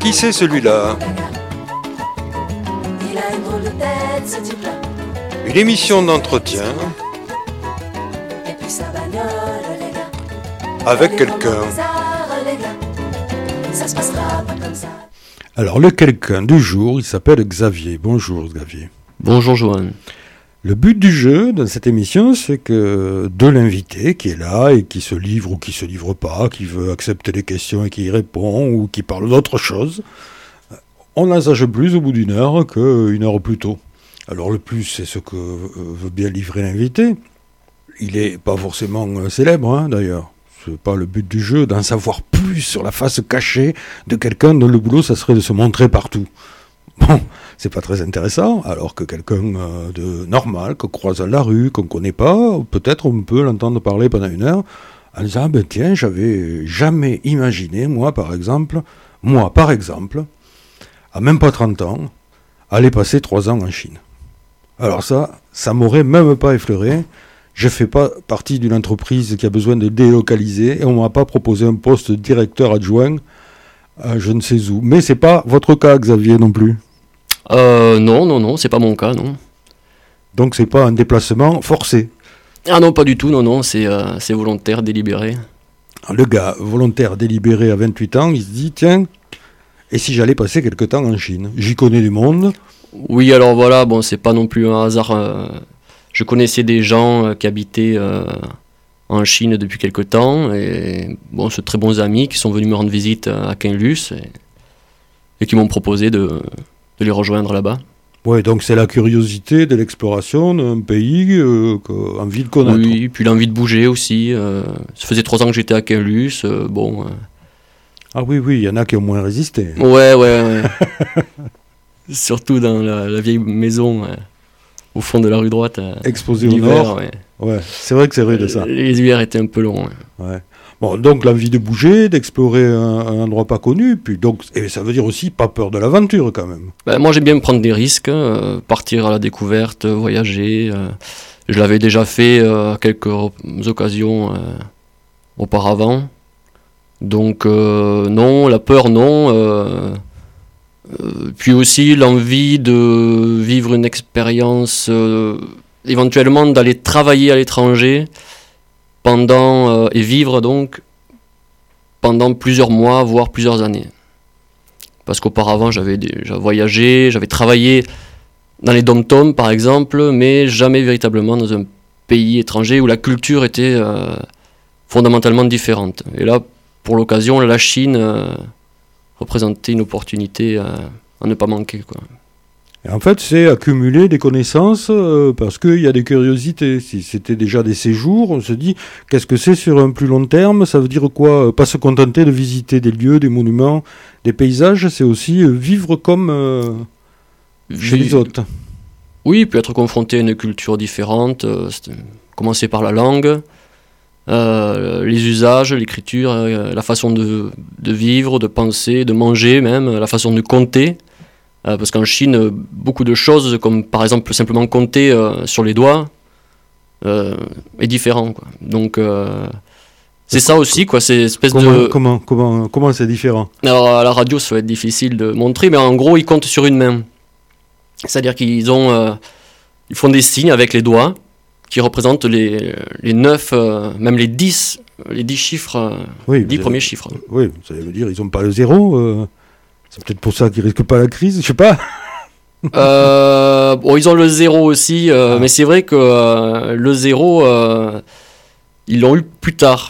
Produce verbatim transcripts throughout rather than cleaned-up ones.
Qui c'est celui-là? Une émission d'entretien avec quelqu'un. Alors le quelqu'un du jour, il s'appelle Xavier. Bonjour Xavier. Bonjour Johan. Le but du jeu dans cette émission, c'est que de l'invité qui est là et qui se livre ou qui se livre pas, qui veut accepter les questions et qui y répond ou qui parle d'autre chose, on n'en sache plus au bout d'une heure qu'une heure plus tôt. Alors le plus, c'est ce que veut bien livrer l'invité. Il n'est pas forcément célèbre, hein, d'ailleurs. C'est pas le but du jeu d'en savoir plus sur la face cachée de quelqu'un dont le boulot, ça serait de se montrer partout. Bon, c'est pas très intéressant, alors que quelqu'un euh, de normal, qu'on croise dans la rue, qu'on connaît pas, peut-être on peut l'entendre parler pendant une heure, en disant, ah ben tiens, j'avais jamais imaginé, moi par exemple, moi par exemple, à même pas trente ans, aller passer trois ans en Chine. Alors ça, ça m'aurait même pas effleuré. Je fais pas partie d'une entreprise qui a besoin de délocaliser et on m'a pas proposé un poste de directeur adjoint à je ne sais où. Mais c'est pas votre cas, Xavier, non plus. Euh, non, non, non, c'est pas mon cas, non. Donc c'est pas un déplacement forcé. Ah non, pas du tout, non, non, c'est, euh, c'est volontaire, délibéré. Le gars, volontaire, délibéré à vingt-huit ans, il se dit, tiens, et si j'allais passer quelque temps en Chine? J'y connais du monde. Oui, alors voilà, bon, c'est pas non plus un hasard. Euh, je connaissais des gens euh, qui habitaient euh, en Chine depuis quelque temps, et bon, c'est très bons amis qui sont venus me rendre visite à Kainlus, et, et qui m'ont proposé de... de les rejoindre là-bas. Ouais, donc c'est la curiosité de l'exploration d'un pays, euh, envie de connaître. Oui, puis l'envie de bouger aussi. Euh, ça faisait trois ans que j'étais à Kainlus, euh, bon... Euh... Ah oui, oui, il y en a qui ont moins résisté. Ouais, ouais, ouais. Surtout dans la, la vieille maison, euh, au fond de la rue droite. Euh, Exposée au nord. Ouais. Ouais, c'est vrai que c'est vrai de ça. Les hivers étaient un peu longs. Ouais. Ouais. Bon, donc l'envie de bouger, d'explorer un, un endroit pas connu, puis donc, et ça veut dire aussi pas peur de l'aventure quand même. Ben, moi j'aime bien me prendre des risques, euh, partir à la découverte, voyager. Euh, je l'avais déjà fait euh, à quelques occasions euh, auparavant. Donc euh, non, la peur non. Euh, euh, puis aussi l'envie de vivre une expérience, euh, éventuellement d'aller travailler à l'étranger. Pendant, euh, et vivre donc pendant plusieurs mois, voire plusieurs années. Parce qu'auparavant, j'avais déjà voyagé, j'avais travaillé dans les dom-toms, par exemple, mais jamais véritablement dans un pays étranger où la culture était euh, fondamentalement différente. Et là, pour l'occasion, la Chine euh, représentait une opportunité euh, à ne pas manquer, quoi. Et en fait, c'est accumuler des connaissances euh, parce qu'il y a des curiosités. Si c'était déjà des séjours, on se dit, qu'est-ce que c'est sur un plus long terme? Ça veut dire quoi? Pas se contenter de visiter des lieux, des monuments, des paysages, c'est aussi vivre comme euh, chez les autres. Oui, puis être confronté à une culture différente, euh, commencer par la langue, euh, les usages, l'écriture, euh, la façon de, de vivre, de penser, de manger même, la façon de compter. Euh, parce qu'en Chine, beaucoup de choses, comme par exemple simplement compter euh, sur les doigts, euh, est différent, quoi. Donc, euh, c'est ça aussi, quoi. C'est espèce comment, de. Comment, comment, comment c'est différent? Alors, à la radio, ça va être difficile de montrer, mais en gros, ils comptent sur une main. C'est-à-dire qu'ils ont, euh, ils font des signes avec les doigts qui représentent les, les neuf, euh, même les dix, les dix chiffres, euh, oui, dix avez, premiers chiffres. Oui, ça veut dire ils n'ont pas le zéro. Euh... C'est peut-être pour ça qu'ils risquent pas la crise, je sais pas. euh, bon, ils ont le zéro aussi, euh, ah. mais c'est vrai que euh, le zéro, euh, ils l'ont eu plus tard.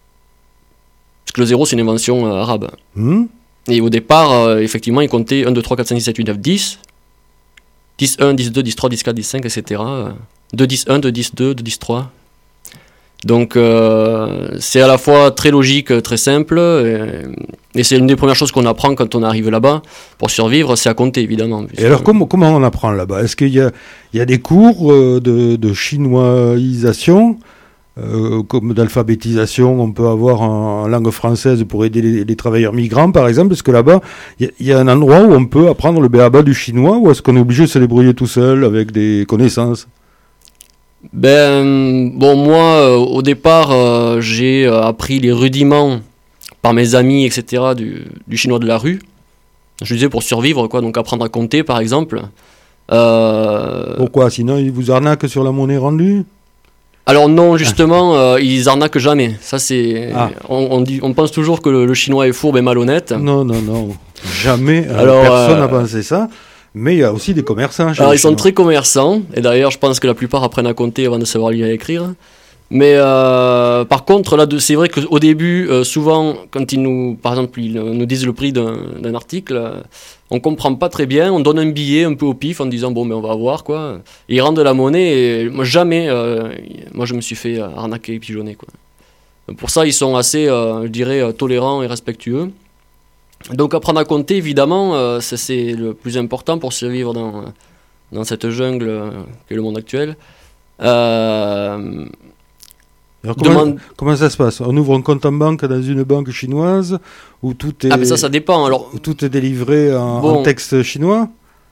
Parce que le zéro, c'est une invention euh, arabe. Mmh. Et au départ, euh, effectivement, ils comptaient un, deux, trois, quatre, cinq, six, sept, huit, neuf, dix. dix, un, dix, deux, dix, trois, dix, quatre, dix, cinq, et cetera. deux, dix, un, deux, dix, deux, deux, dix, trois. Donc euh, c'est à la fois très logique, très simple, et, et c'est une des premières choses qu'on apprend quand on arrive là-bas. Pour survivre, c'est à compter, évidemment. Et alors comment, comment on apprend là-bas? Est-ce qu'il y a, il y a des cours euh, de, de chinoisisation, euh, comme d'alphabétisation on peut avoir en, en langue française pour aider les, les travailleurs migrants, par exemple? Est-ce que là-bas, il y, y a un endroit où on peut apprendre le b a ba du chinois, ou est-ce qu'on est obligé de se débrouiller tout seul avec des connaissances? Ben, bon, moi, euh, au départ, euh, j'ai euh, appris les rudiments par mes amis, et cetera, du, du chinois de la rue. Je disais pour survivre, quoi, donc apprendre à compter par exemple. Euh... Pourquoi? Sinon ils vous arnaquent sur la monnaie rendue? Alors non, justement, euh, ils arnaquent jamais. Ça c'est, ah. on, on, dit, on pense toujours que le, le chinois est fourbe et malhonnête. Non, non, non, jamais. Alors, personne n'a euh... pensé ça. Mais il y a aussi des commerçants. Alors ils sont très commerçants, et d'ailleurs je pense que la plupart apprennent à compter avant de savoir lire et écrire. Mais euh, par contre, là, c'est vrai qu'au début, euh, souvent, quand ils nous, par exemple, ils nous disent le prix d'un, d'un article, euh, on comprend pas très bien. On donne un billet un peu au pif en disant bon, mais on va voir quoi. Et ils rendent de la monnaie. Et moi, jamais, euh, moi, je me suis fait arnaquer et pigeonner quoi. Pour ça, ils sont assez, euh, je dirais, tolérants et respectueux. Donc, apprendre à compter, évidemment, euh, c'est, c'est le plus important pour survivre dans dans cette jungle euh, qu'est le monde actuel. Euh, Alors comment, Demande... comment ça se passe? On ouvre un compte en banque dans une banque chinoise où tout est, ah, mais ça, ça dépend. Alors... où tout est délivré en, bon. en texte chinois?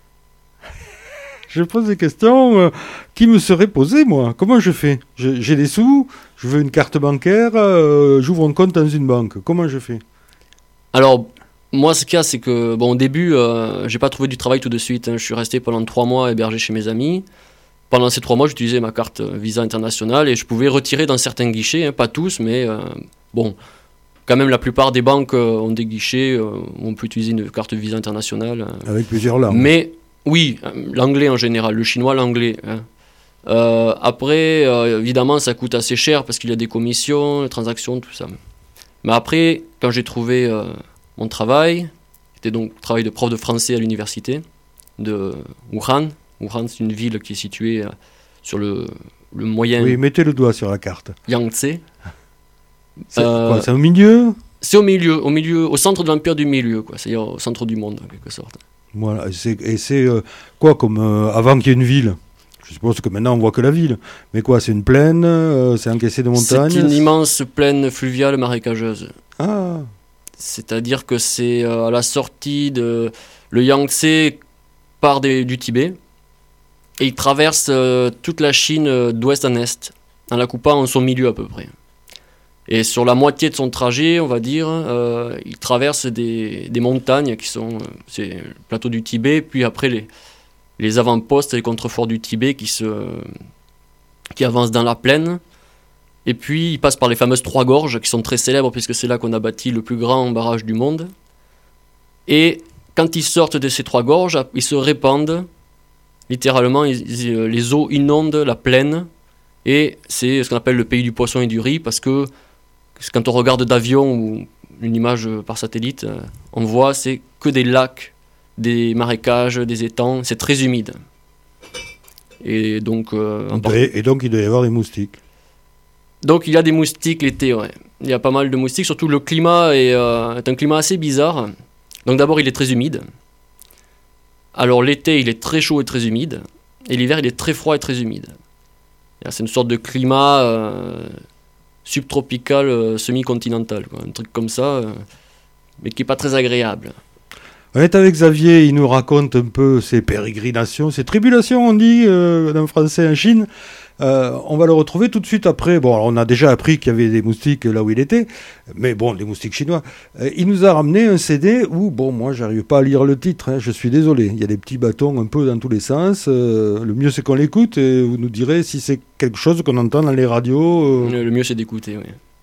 Je pose des questions euh, qui me seraient posées, moi. Comment je fais? j'ai, j'ai des sous, je veux une carte bancaire, euh, j'ouvre un compte dans une banque. Comment je fais? Alors, moi, ce qu'il y a, c'est que, bon, au début, euh, j'ai pas trouvé du travail tout de suite. Hein. Je suis resté pendant trois mois hébergé chez mes amis. Pendant ces trois mois, j'utilisais ma carte Visa internationale et je pouvais retirer dans certains guichets, hein, pas tous, mais euh, bon, quand même la plupart des banques euh, ont des guichets euh, où on peut utiliser une carte Visa internationale. Euh. Avec plusieurs langues. Mais oui, l'anglais en général, le chinois, l'anglais. Hein. Euh, après, euh, évidemment, ça coûte assez cher parce qu'il y a des commissions, des transactions, tout ça. Mais après, quand j'ai trouvé euh, mon travail, c'était donc le travail de prof de français à l'université de Wuhan. Wuhan, c'est une ville qui est située euh, sur le, le moyen... Oui, mettez le doigt sur la carte. Yangtze. C'est, euh, quoi, c'est au milieu? C'est au milieu, au milieu, au centre de l'empire du milieu, quoi. C'est-à-dire au centre du monde, en quelque sorte. Voilà, et c'est, et c'est euh, quoi, comme euh, avant qu'il y ait une ville? Je suppose que maintenant on voit que la ville. Mais quoi, c'est une plaine, euh, c'est encaissé de montagnes? C'est une immense plaine fluviale marécageuse. Ah. C'est-à-dire que c'est euh, à la sortie de... Le Yangtze part des, du Tibet. Et il traverse euh, toute la Chine euh, d'ouest en est, en la coupant en son milieu à peu près. Et sur la moitié de son trajet, on va dire, euh, il traverse des, des montagnes qui sont euh, c'est le plateau du Tibet, puis après les, les avant-postes et les contreforts du Tibet qui, se, qui avancent dans la plaine. Et puis il passe par les fameuses trois gorges qui sont très célèbres puisque c'est là qu'on a bâti le plus grand barrage du monde. Et quand ils sortent de ces trois gorges, ils se répandent. Littéralement, ils, ils, les eaux inondent la plaine et c'est ce qu'on appelle le pays du poisson et du riz parce que quand on regarde d'avion ou une image par satellite, on voit c'est que des lacs, des marécages, des étangs, c'est très humide. Et donc, euh, et, et donc il doit y avoir des moustiques. Donc il y a des moustiques l'été, ouais. Il y a pas mal de moustiques, surtout le climat est, euh, est un climat assez bizarre. Donc d'abord il est très humide. Alors l'été, il est très chaud et très humide, et l'hiver, il est très froid et très humide. C'est une sorte de climat euh, subtropical, euh, semi-continental, quoi. Un truc comme ça, euh, mais qui n'est pas très agréable. On est avec Xavier, il nous raconte un peu ses pérégrinations, ses tribulations, on dit, euh, en français en Chine. Euh, on va le retrouver tout de suite après. Bon, alors on a déjà appris qu'il y avait des moustiques là où il était, mais bon, des moustiques chinois. Euh, il nous a ramené un C D où, bon, moi, j'arrive pas à lire le titre, hein, je suis désolé. Il y a des petits bâtons un peu dans tous les sens. Euh, le mieux, c'est qu'on l'écoute et vous nous direz si c'est quelque chose qu'on entend dans les radios. Euh... Le mieux, c'est d'écouter, oui.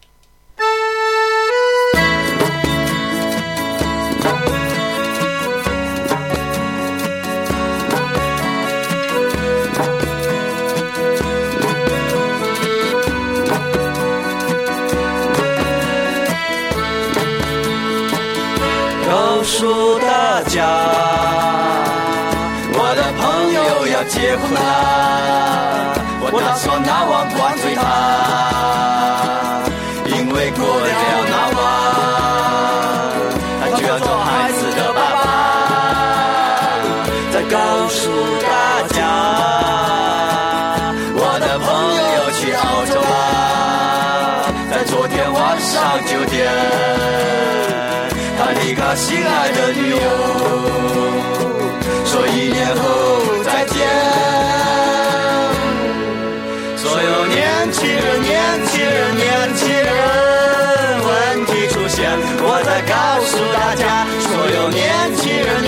心爱的女友，说一年后再见。所有年轻人，年轻人，年轻人，问题出现，我在告诉大家，所有年轻人，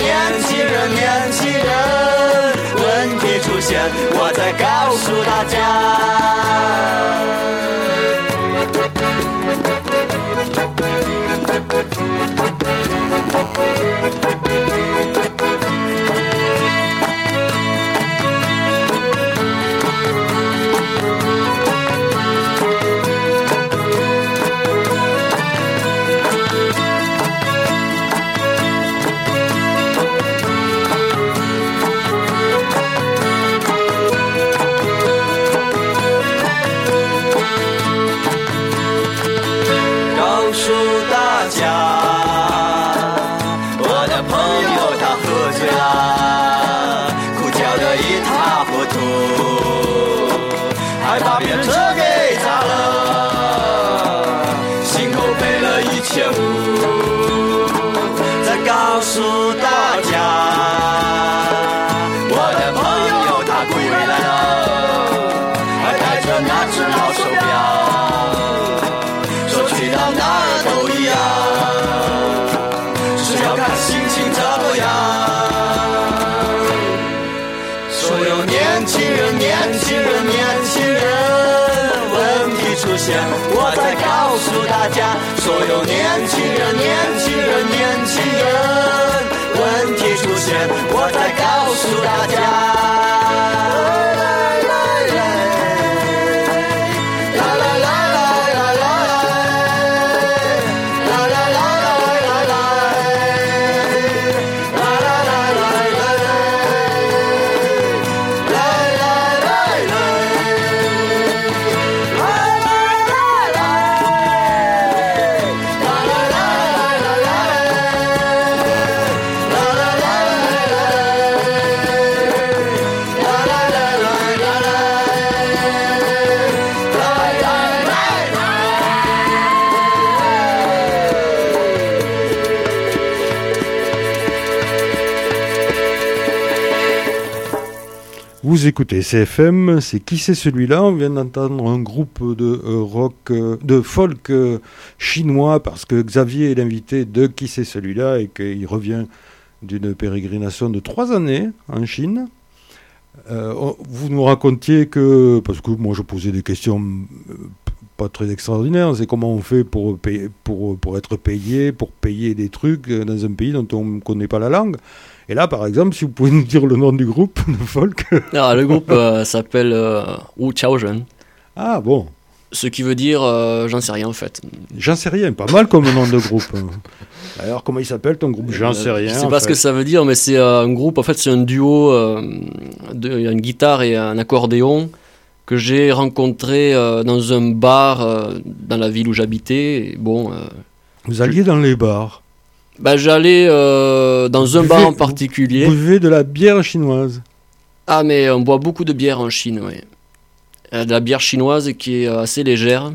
诉大家，我的朋友他归来了，还带着那只老手表，说去到哪儿都一样，只要看心情怎么样。所有年轻人，年轻人，年轻人，问题出现，我再告诉大家，所有年轻人，年轻人，年轻人，问题出现，我再告诉大家。 Vous écoutez C F M, c'est Qui c'est celui-là? On vient d'entendre un groupe de euh, rock, euh, de folk euh, chinois, parce que Xavier est l'invité de Qui c'est celui-là et qu'il revient d'une pérégrination de trois années en Chine. Euh, vous nous racontiez que, parce que moi je posais des questions euh, pas très extraordinaires, c'est comment on fait pour, payer, pour, pour être payé, pour payer des trucs dans un pays dont on ne connaît pas la langue. Et là, par exemple, si vous pouvez nous dire le nom du groupe de folk. Ah, le groupe euh, s'appelle euh, Wu Chaozhen. Ah bon. Ce qui veut dire, euh, j'en sais rien en fait. J'en sais rien, pas mal comme nom de groupe. Alors, comment il s'appelle ton groupe? J'en sais rien. Je sais pas ce que ça veut dire, mais c'est euh, un groupe, en fait, c'est un duo, euh, de, il y a une guitare et un accordéon que j'ai rencontré euh, dans un bar euh, dans la ville où j'habitais. Et bon. Euh, Vous alliez je... dans les bars? Bah, j'allais euh, dans un buvez, bar en particulier. Vous buvez de la bière chinoise? Ah, mais on boit beaucoup de bière en Chine, oui. Euh, de la bière chinoise qui est assez légère.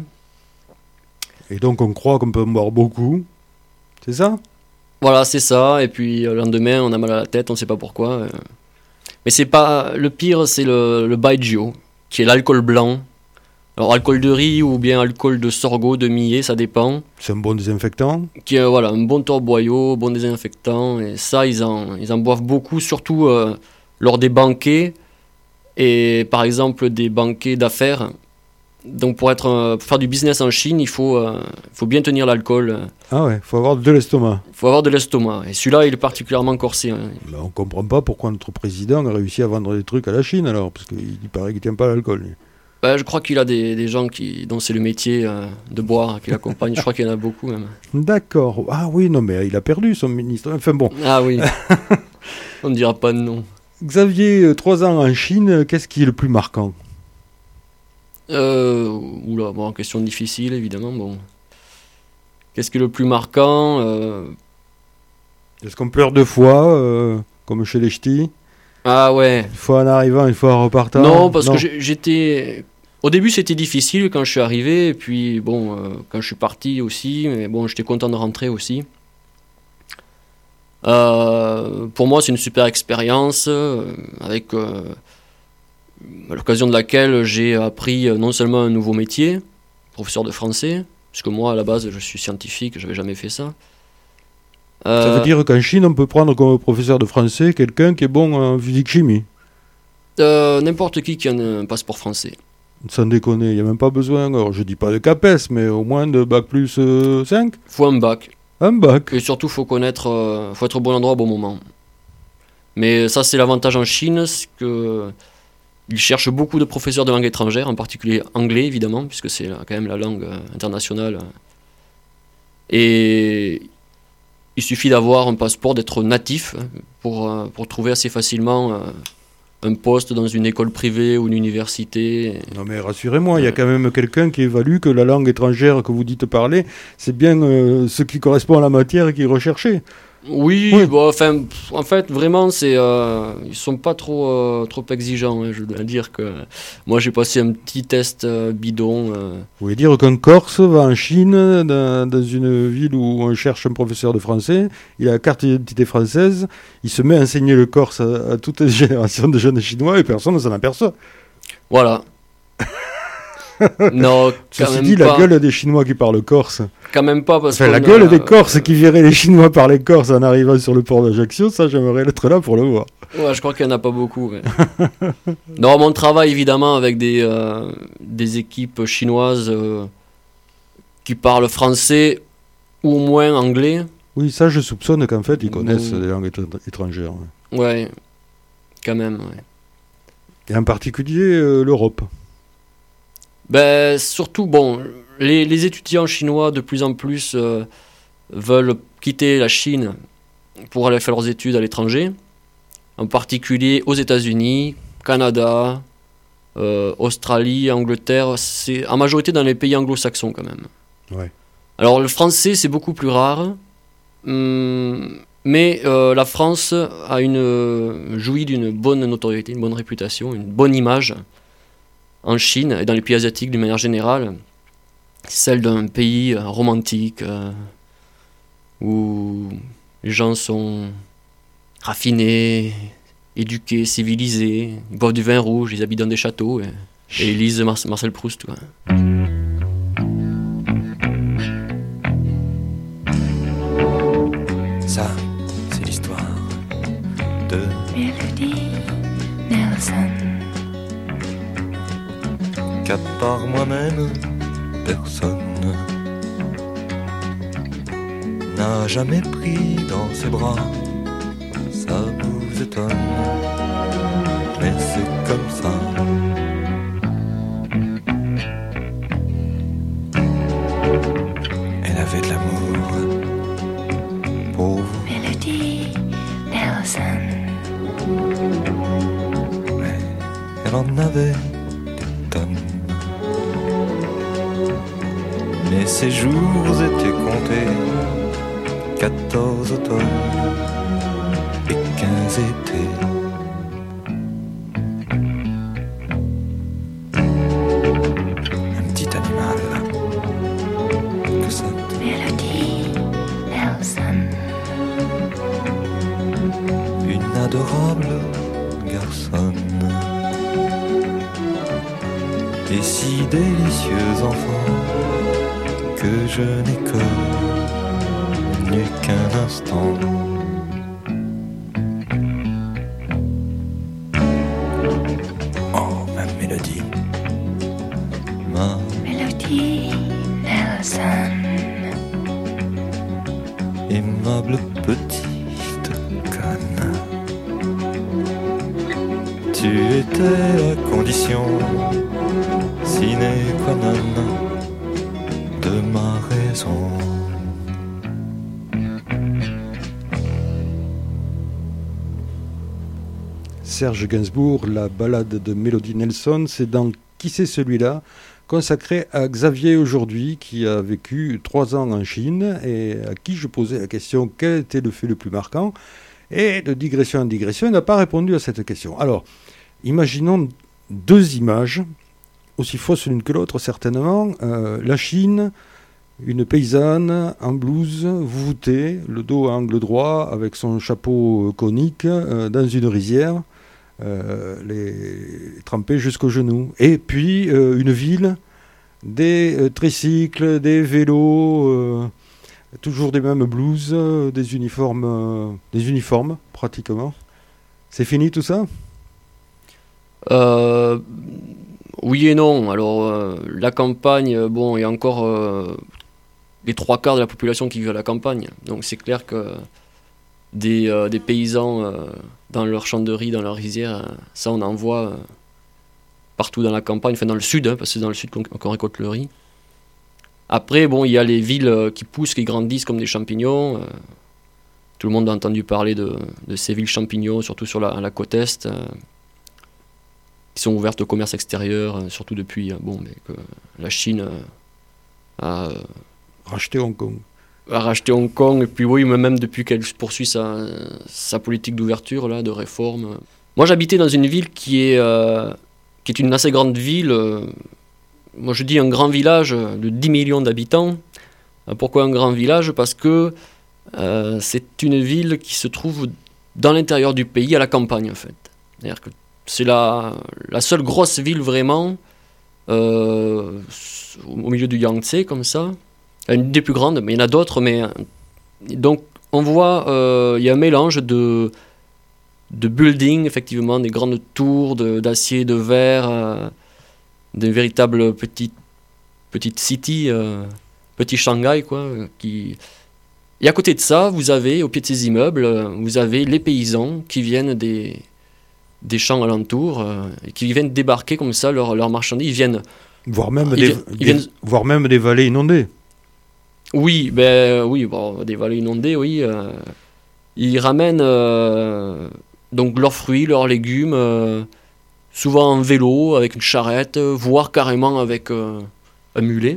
Et donc on croit qu'on peut en boire beaucoup, c'est ça? Voilà, c'est ça. Et puis le lendemain, on a mal à la tête, on ne sait pas pourquoi. Mais c'est pas le pire, c'est le, le baijiu, qui est l'alcool blanc. Alors alcool de riz ou bien alcool de sorgho, de millet, ça dépend. C'est un bon désinfectant. Qui est voilà, un bon torboyau, bon désinfectant. Et ça, ils en, ils en boivent beaucoup, surtout euh, lors des banquets. Et par exemple des banquets d'affaires. Donc pour, être, euh, pour faire du business en Chine, il faut, euh, faut bien tenir l'alcool. Ah ouais, il faut avoir de l'estomac. Il faut avoir de l'estomac. Et celui-là, il est particulièrement corsé. Hein. Ben, on ne comprend pas pourquoi notre président a réussi à vendre des trucs à la Chine alors, parce qu'il paraît qu'il ne tient pas l'alcool. Lui. Ben, je crois qu'il a des, des gens qui, dont c'est le métier euh, de boire qui l'accompagnent. Je crois qu'il y en a beaucoup même. D'accord. Ah oui, non mais il a perdu son ministre. Enfin bon. Ah oui. On ne dira pas de nom. Xavier, trois ans en Chine, qu'est-ce qui est le plus marquant? Euh, oula, bon, question difficile évidemment. Bon, qu'est-ce qui est le plus marquant? euh... Est-ce qu'on pleure deux fois, euh, comme chez les ch'tis? Ah ouais. Une fois en arrivant, une fois en repartant? Non, parce non. que j'étais. Au début, c'était difficile quand je suis arrivé, et puis bon, euh, quand je suis parti aussi, mais bon, j'étais content de rentrer aussi. Euh, pour moi, c'est une super expérience euh, avec. Euh, à l'occasion de laquelle j'ai appris non seulement un nouveau métier, professeur de français, puisque moi à la base je suis scientifique, je n'avais jamais fait ça. Euh, ça veut dire qu'en Chine on peut prendre comme professeur de français quelqu'un qui est bon en physique-chimie? euh, N'importe qui qui a un passeport français. Sans déconner, il n'y a même pas besoin, alors je dis pas de CAPES, mais au moins de bac plus euh, cinq? Il faut un bac. Un bac. Et surtout il faut connaître, euh, faut être au bon endroit au bon moment. Mais ça c'est l'avantage en Chine, c'est que ils cherchent beaucoup de professeurs de langue étrangère, en particulier anglais évidemment, puisque c'est quand même la langue internationale. Et il suffit d'avoir un passeport, d'être natif pour, pour trouver assez facilement un poste dans une école privée ou une université. Non mais rassurez-moi, il euh... y a quand même quelqu'un qui évalue que la langue étrangère que vous dites parler, c'est bien euh, ce qui correspond à la matière qui est recherchée. Oui, Oui. bon, enfin, pff, en fait, vraiment, c'est, euh, ils sont pas trop, euh, trop exigeants. Hein, je dois dire que moi, j'ai passé un petit test euh, bidon. euh. Vous voulez dire qu'un Corse va en Chine, dans, dans une ville où on cherche un professeur de français, il a la carte d'identité française, il se met à enseigner le Corse à, à toute une génération de jeunes Chinois et personne ne s'en aperçoit. Voilà. Non, quand Ceci même dit, pas. la gueule des Chinois qui parlent Corse, Quand même pas parce enfin la qu'on gueule a- des Corses qui verraient les Chinois parler Corse en arrivant sur le port d'Ajaccio, ça j'aimerais être là pour le voir. Ouais, je crois qu'il n'y en a pas beaucoup. Ouais. Non, mon travail, évidemment, avec des, euh, des équipes chinoises euh, qui parlent français ou au moins anglais. Oui, ça je soupçonne qu'en fait ils connaissent Ouh. les langues étr- étrangères. ouais. Ouais, quand même. Ouais. Et en particulier euh, l'Europe. Ben, surtout, bon, les, les étudiants chinois de plus en plus euh, veulent quitter la Chine pour aller faire leurs études à l'étranger, en particulier aux États-Unis, Canada, euh, Australie, Angleterre, c'est en majorité dans les pays anglo-saxons quand même. Ouais. Alors le français c'est beaucoup plus rare, hum, mais euh, la France a une, euh, jouit d'une bonne notoriété, une bonne réputation, une bonne image en Chine et dans les pays asiatiques d'une manière générale, celle d'un pays euh, romantique euh, où les gens sont raffinés, éduqués, civilisés, ils boivent du vin rouge, ils habitent dans des châteaux et, et ils lisent Mar- Marcel Proust. Quoi. Ça, c'est l'histoire de Melody Nelson. qu'à part moi-même, personne n'a jamais pris dans ses bras. Ça vous étonne, mais c'est comme ça. Elle avait de l'amour pour vous, Melody Nelson. mais elle en avait des tonnes. Mais ses jours étaient comptés, quatorze automnes et quinze étés. Un petit animal que ça Melody Nelson. une adorable garçonne et si délicieux enfant que je n'ai connu qu'un instant. Oh, ma mélodie, ma Melody Nelson. aimable petite conne. Tu étais la condition sine qua non de ma raison. Serge Gainsbourg, la ballade de Melody Nelson, c'est dans Qui c'est celui-là, consacré à Xavier aujourd'hui, qui a vécu trois ans en Chine et à qui je posais la question quel était le fait le plus marquant. Et de digression en digression, il n'a pas répondu à cette question. Alors, imaginons deux images, aussi fausses l'une que l'autre certainement. Euh, la Chine, une paysanne en blouse, voûtée, le dos à angle droit, avec son chapeau conique, euh, dans une rizière. Euh, les trempés jusqu'aux genoux. Et puis euh, une ville, des euh, tricycles, des vélos, euh, toujours des mêmes blouses, euh, des uniformes, euh, des uniformes pratiquement. C'est fini tout ça ? Euh, oui et non. Alors euh, la campagne, euh, bon, il y a encore euh, les trois quarts de la population qui vit à la campagne. Donc c'est clair que des, euh, des paysans euh, dans leur champ de riz, dans leur rizière, euh, ça on en voit euh, partout dans la campagne, enfin dans le sud, hein, parce que c'est dans le sud qu'on, qu'on récolte le riz. Après, bon, il y a les villes euh, qui poussent, qui grandissent comme des champignons. Euh, tout le monde a entendu parler de, de ces villes champignons, surtout sur la, la côte est, euh, qui sont ouvertes au commerce extérieur, euh, surtout depuis euh, bon, mais que la Chine euh, a... euh, Racheter Hong Kong. a racheté Hong Kong, et puis oui, même depuis qu'elle poursuit sa, sa politique d'ouverture, là, de réforme. Moi, j'habitais dans une ville qui est, euh, qui est une assez grande ville. Euh, moi, je dis un grand village de dix millions d'habitants. Euh, pourquoi un grand village ? Parce que euh, c'est une ville qui se trouve dans l'intérieur du pays, à la campagne, en fait. C'est-à-dire que c'est la, la seule grosse ville, vraiment, euh, au milieu du Yangtze, comme ça. Une des plus grandes, mais il y en a d'autres. Mais donc, on voit, euh, il y a un mélange de, de buildings, effectivement, des grandes tours de, d'acier, de verre, euh, des véritables petites, petites cities, euh, petit Shanghai, quoi. Qui... Et à côté de ça, vous avez, au pied de ces immeubles, vous avez les paysans qui viennent des, des champs alentours, euh, et qui viennent débarquer comme ça leurs leur marchandises. Ils viennent... Voire même, ils des, viennent, des, ils viennent... voire même des vallées inondées. Oui, ben oui, bon, des vallées inondées, oui. Euh, ils ramènent euh, donc leurs fruits, leurs légumes, euh, souvent en vélo, avec une charrette, voire carrément avec euh, un mulet.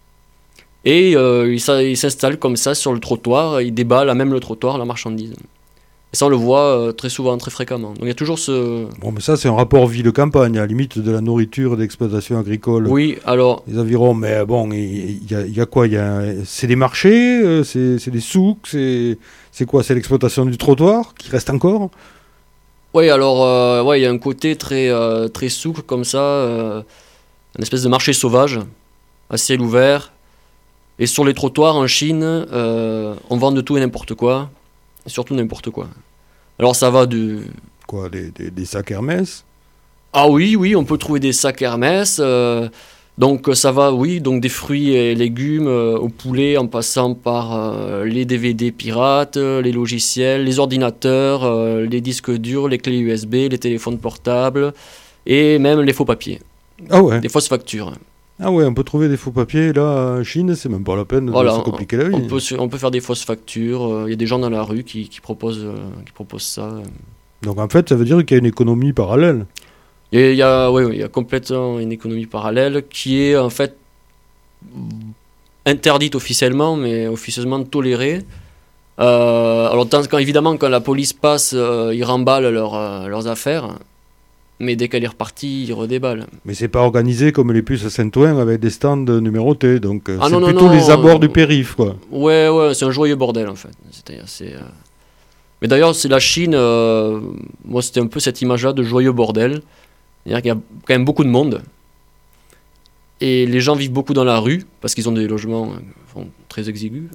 Et euh, ils, ils s'installent comme ça sur le trottoir, ils déballent à même le trottoir la marchandise. Et ça, on le voit euh, très souvent, très fréquemment. Donc il y a toujours ce... Bon, mais ça, c'est un rapport ville-campagne, à la limite de la nourriture, d'exploitation agricole. Oui, alors... Les environs, mais bon, il y, y, y a quoi y a, c'est des marchés, euh, c'est, c'est des souks, c'est, c'est quoi ? C'est l'exploitation du trottoir qui reste encore ? Oui, alors, euh, ouais, il y a un côté très, euh, très souk, comme ça, euh, une espèce de marché sauvage, à ciel ouvert. Et sur les trottoirs, en Chine, euh, on vend de tout et n'importe quoi. Surtout n'importe quoi. Alors ça va de... Quoi, des, des, des sacs Hermès ? Ah oui, oui, on peut trouver des sacs Hermès. Euh, donc ça va, oui, donc des fruits et légumes euh, au poulet, en passant par euh, les D V D pirates, euh, les logiciels, les ordinateurs, euh, les disques durs, les clés U S B, les téléphones portables, et même les faux papiers. Ah ouais. Des fausses factures. Ah ouais, on peut trouver des faux papiers, là, en Chine, c'est même pas la peine voilà, de se compliquer la vie. On peut, on peut faire des fausses factures, il euh, y a des gens dans la rue qui, qui, proposent, euh, qui proposent ça. Donc en fait, ça veut dire qu'il y a une économie parallèle. Il y a, oui, il y a complètement une économie parallèle qui est en fait interdite officiellement, mais officieusement tolérée. Euh, alors quand, évidemment, quand la police passe, euh, ils remballent leur, euh, leurs affaires. Mais dès qu'elle est repartie, ils redéballent. Mais c'est pas organisé comme les puces à Saint-Ouen avec des stands numérotés, donc ah c'est non, plutôt non, les abords euh, du périph', quoi. Ouais, ouais, c'est un joyeux bordel, en fait. C'est-à-dire, c'est, euh... Mais d'ailleurs, c'est la Chine, euh... moi, c'était un peu cette image-là de joyeux bordel. C'est-à-dire qu'il y a quand même beaucoup de monde. Et les gens vivent beaucoup dans la rue, parce qu'ils ont des logements euh, très exigus.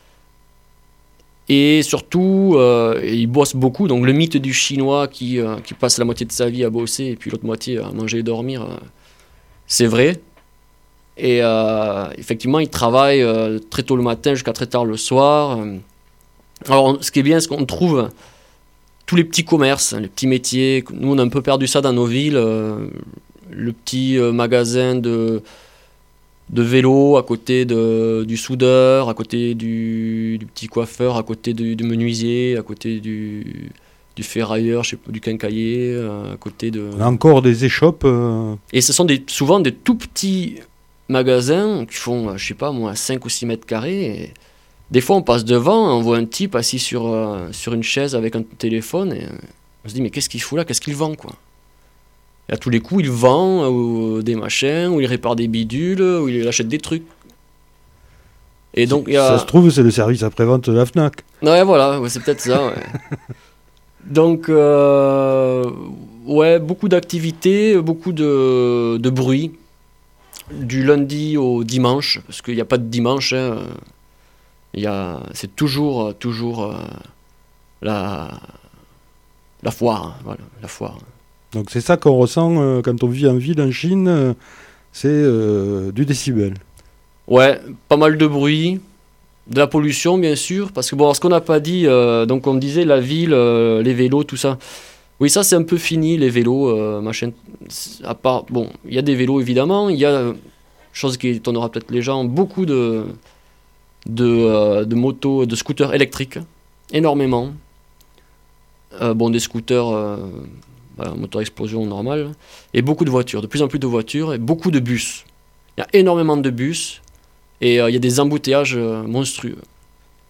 Et surtout, euh, ils bossent beaucoup. Donc le mythe du Chinois qui, euh, qui passe la moitié de sa vie à bosser et puis l'autre moitié à manger et dormir, euh, c'est vrai. Et euh, effectivement, ils travaillent euh, très tôt le matin jusqu'à très tard le soir. Alors ce qui est bien, c'est qu'on trouve tous les petits commerces, les petits métiers. Nous, on a un peu perdu ça dans nos villes. Euh, le petit euh, magasin de... de vélo, à côté de, du soudeur, à côté du, du petit coiffeur, à côté du, du menuisier, à côté du, du ferrailleur, je sais pas, du quincaillier, à côté de... On a encore des échoppes. Euh... Et ce sont des, souvent des tout petits magasins qui font, je sais pas moi, cinq ou six mètres carrés. Et des fois, on passe devant, on voit un type assis sur, euh, sur une chaise avec un téléphone, et on se dit, mais qu'est-ce qu'il fout là ? Qu'est-ce qu'il vend, quoi ? Et à tous les coups, il vend ou des machins, ou il répare des bidules, ou il achète des trucs. Et donc, il y a... Ça se trouve, c'est le service après-vente de la FNAC. Ouais, voilà, ouais, c'est peut-être ça. Ouais. Donc, euh, ouais, beaucoup d'activités, beaucoup de, de bruit, du lundi au dimanche, parce qu'il n'y a pas de dimanche. Hein. Il y a, c'est toujours, toujours euh, la, la foire. Hein, voilà, la foire. Donc c'est ça qu'on ressent euh, quand on vit en ville en Chine, euh, c'est euh, du décibel. Ouais, pas mal de bruit, de la pollution bien sûr, parce que bon, ce qu'on n'a pas dit, euh, donc on disait la ville, euh, les vélos, tout ça. Oui, ça c'est un peu fini, les vélos, euh, machin. À part, bon, il y a des vélos évidemment, il y a, chose qui étonnera peut-être les gens, beaucoup de, de, euh, de motos, de scooters électriques, énormément. Euh, bon, des scooters... Euh, Voilà, moteur explosion normal, et beaucoup de voitures, de plus en plus de voitures, et beaucoup de bus. Il y a énormément de bus, et euh, il y a des embouteillages euh, monstrueux.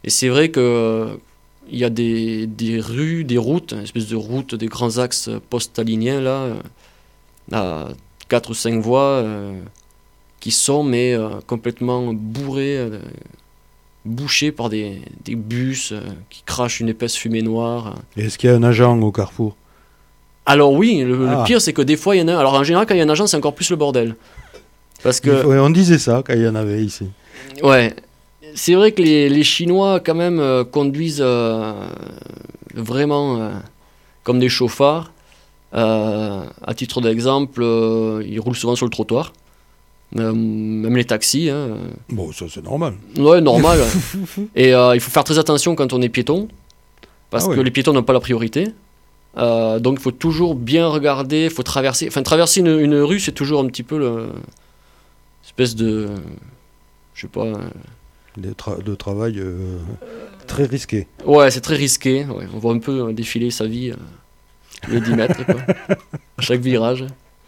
Et c'est vrai que il y a des, des rues, des routes, une espèce de route, des grands axes postaliniens là, euh, à quatre ou cinq voies, euh, qui sont mais euh, complètement bourrées, euh, bouchées par des, des bus euh, qui crachent une épaisse fumée noire. Et est-ce qu'il y a un agent au Carrefour? Alors oui, le, Ah. le pire c'est que des fois il y en a. Alors en général quand il y a un agent c'est encore plus le bordel. Parce que Ouais, on disait ça quand il y en avait ici. ouais, c'est vrai que les, les Chinois quand même euh, conduisent euh, vraiment euh, comme des chauffards. Euh, à titre d'exemple, euh, ils roulent souvent sur le trottoir. Euh, même les taxis. Hein. Bon, ça c'est normal. Ouais, normal. Et euh, il faut faire très attention quand on est piéton, parce Ah ouais. que les piétons n'ont pas la priorité. Euh, donc il faut toujours bien regarder, il faut traverser. Enfin, traverser une, une rue, c'est toujours un petit peu le espèce de, je sais pas. euh, De, tra- de travail euh, très risqué. Ouais, c'est très risqué. Ouais. On voit un peu euh, défiler sa vie euh, tous les dix mètres, quoi. À chaque virage.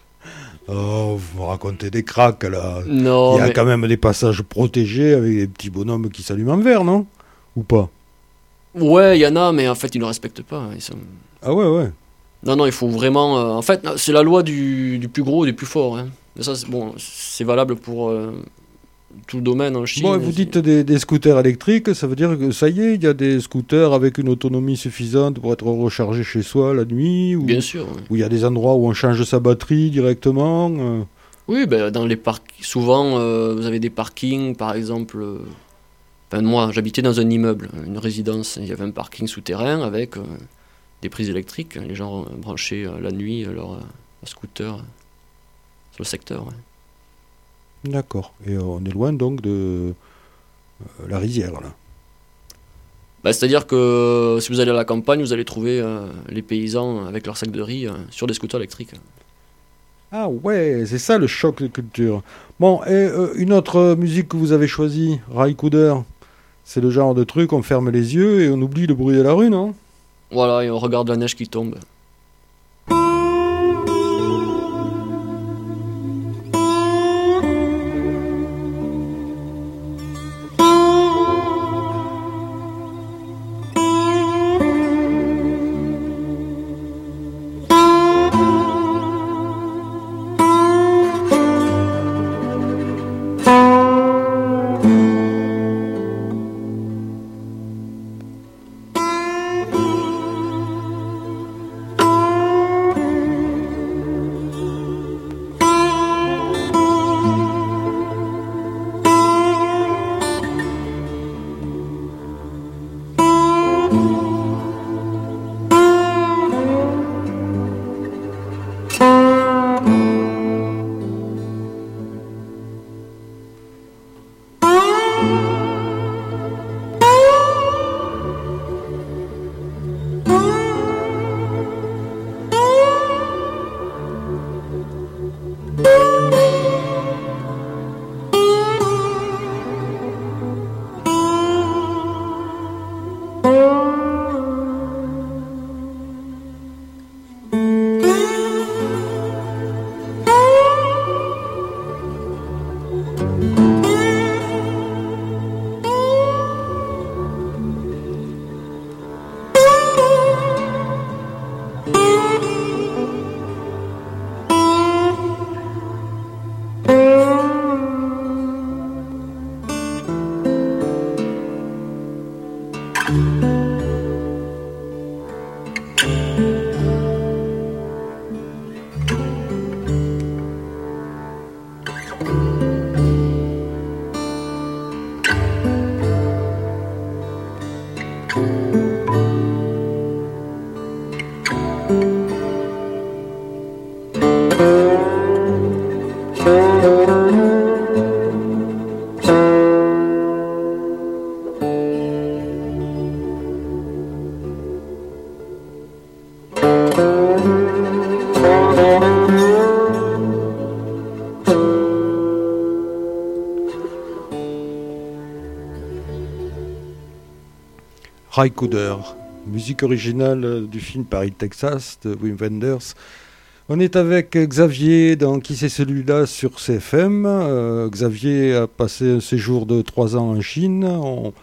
Oh, vous me racontez des cracks là. Non, il y a mais- quand même des passages protégés avec des petits bonhommes qui s'allument en vert, non? Ou pas? ouais, il y en a, mais en fait, ils ne respectent pas. Ils sont... Ah ouais, ouais. Non, non, il faut vraiment. euh, En fait, c'est la loi du, du plus gros et du plus fort. Hein. Mais ça, c'est bon, c'est valable pour euh, tout le domaine en Chine. Bon, et vous dites des, des scooters électriques, ça veut dire que ça y est, il y a des scooters avec une autonomie suffisante pour être rechargé chez soi la nuit, ou Bien sûr. Ouais. ou il y a des endroits où on change sa batterie directement. euh. Oui, ben, dans les parcs, souvent, euh, vous avez des parkings, par exemple. euh, Enfin, moi, j'habitais dans un immeuble, une résidence. Il y avait un parking souterrain avec euh, des prises électriques. Les gens euh, branchaient euh, la nuit euh, leur, euh, leur scooter euh, sur le secteur. Ouais. D'accord. Et on est loin donc de euh, la rizière là. Bah, c'est-à-dire que euh, si vous allez à la campagne, vous allez trouver euh, les paysans avec leurs sacs de riz euh, sur des scooters électriques. Ah ouais, c'est ça le choc de culture. Bon, et euh, une autre euh, musique que vous avez choisie, Raikouder, c'est le genre de truc, on ferme les yeux et on oublie le bruit de la rue, non? Voilà, et on regarde la neige qui tombe. Raikouder, musique originale du film Paris, Texas de Wim Wenders. On est avec Xavier dans Qui c'est celui-là sur C F M. Euh, Xavier a passé un séjour de trois ans en Chine. On,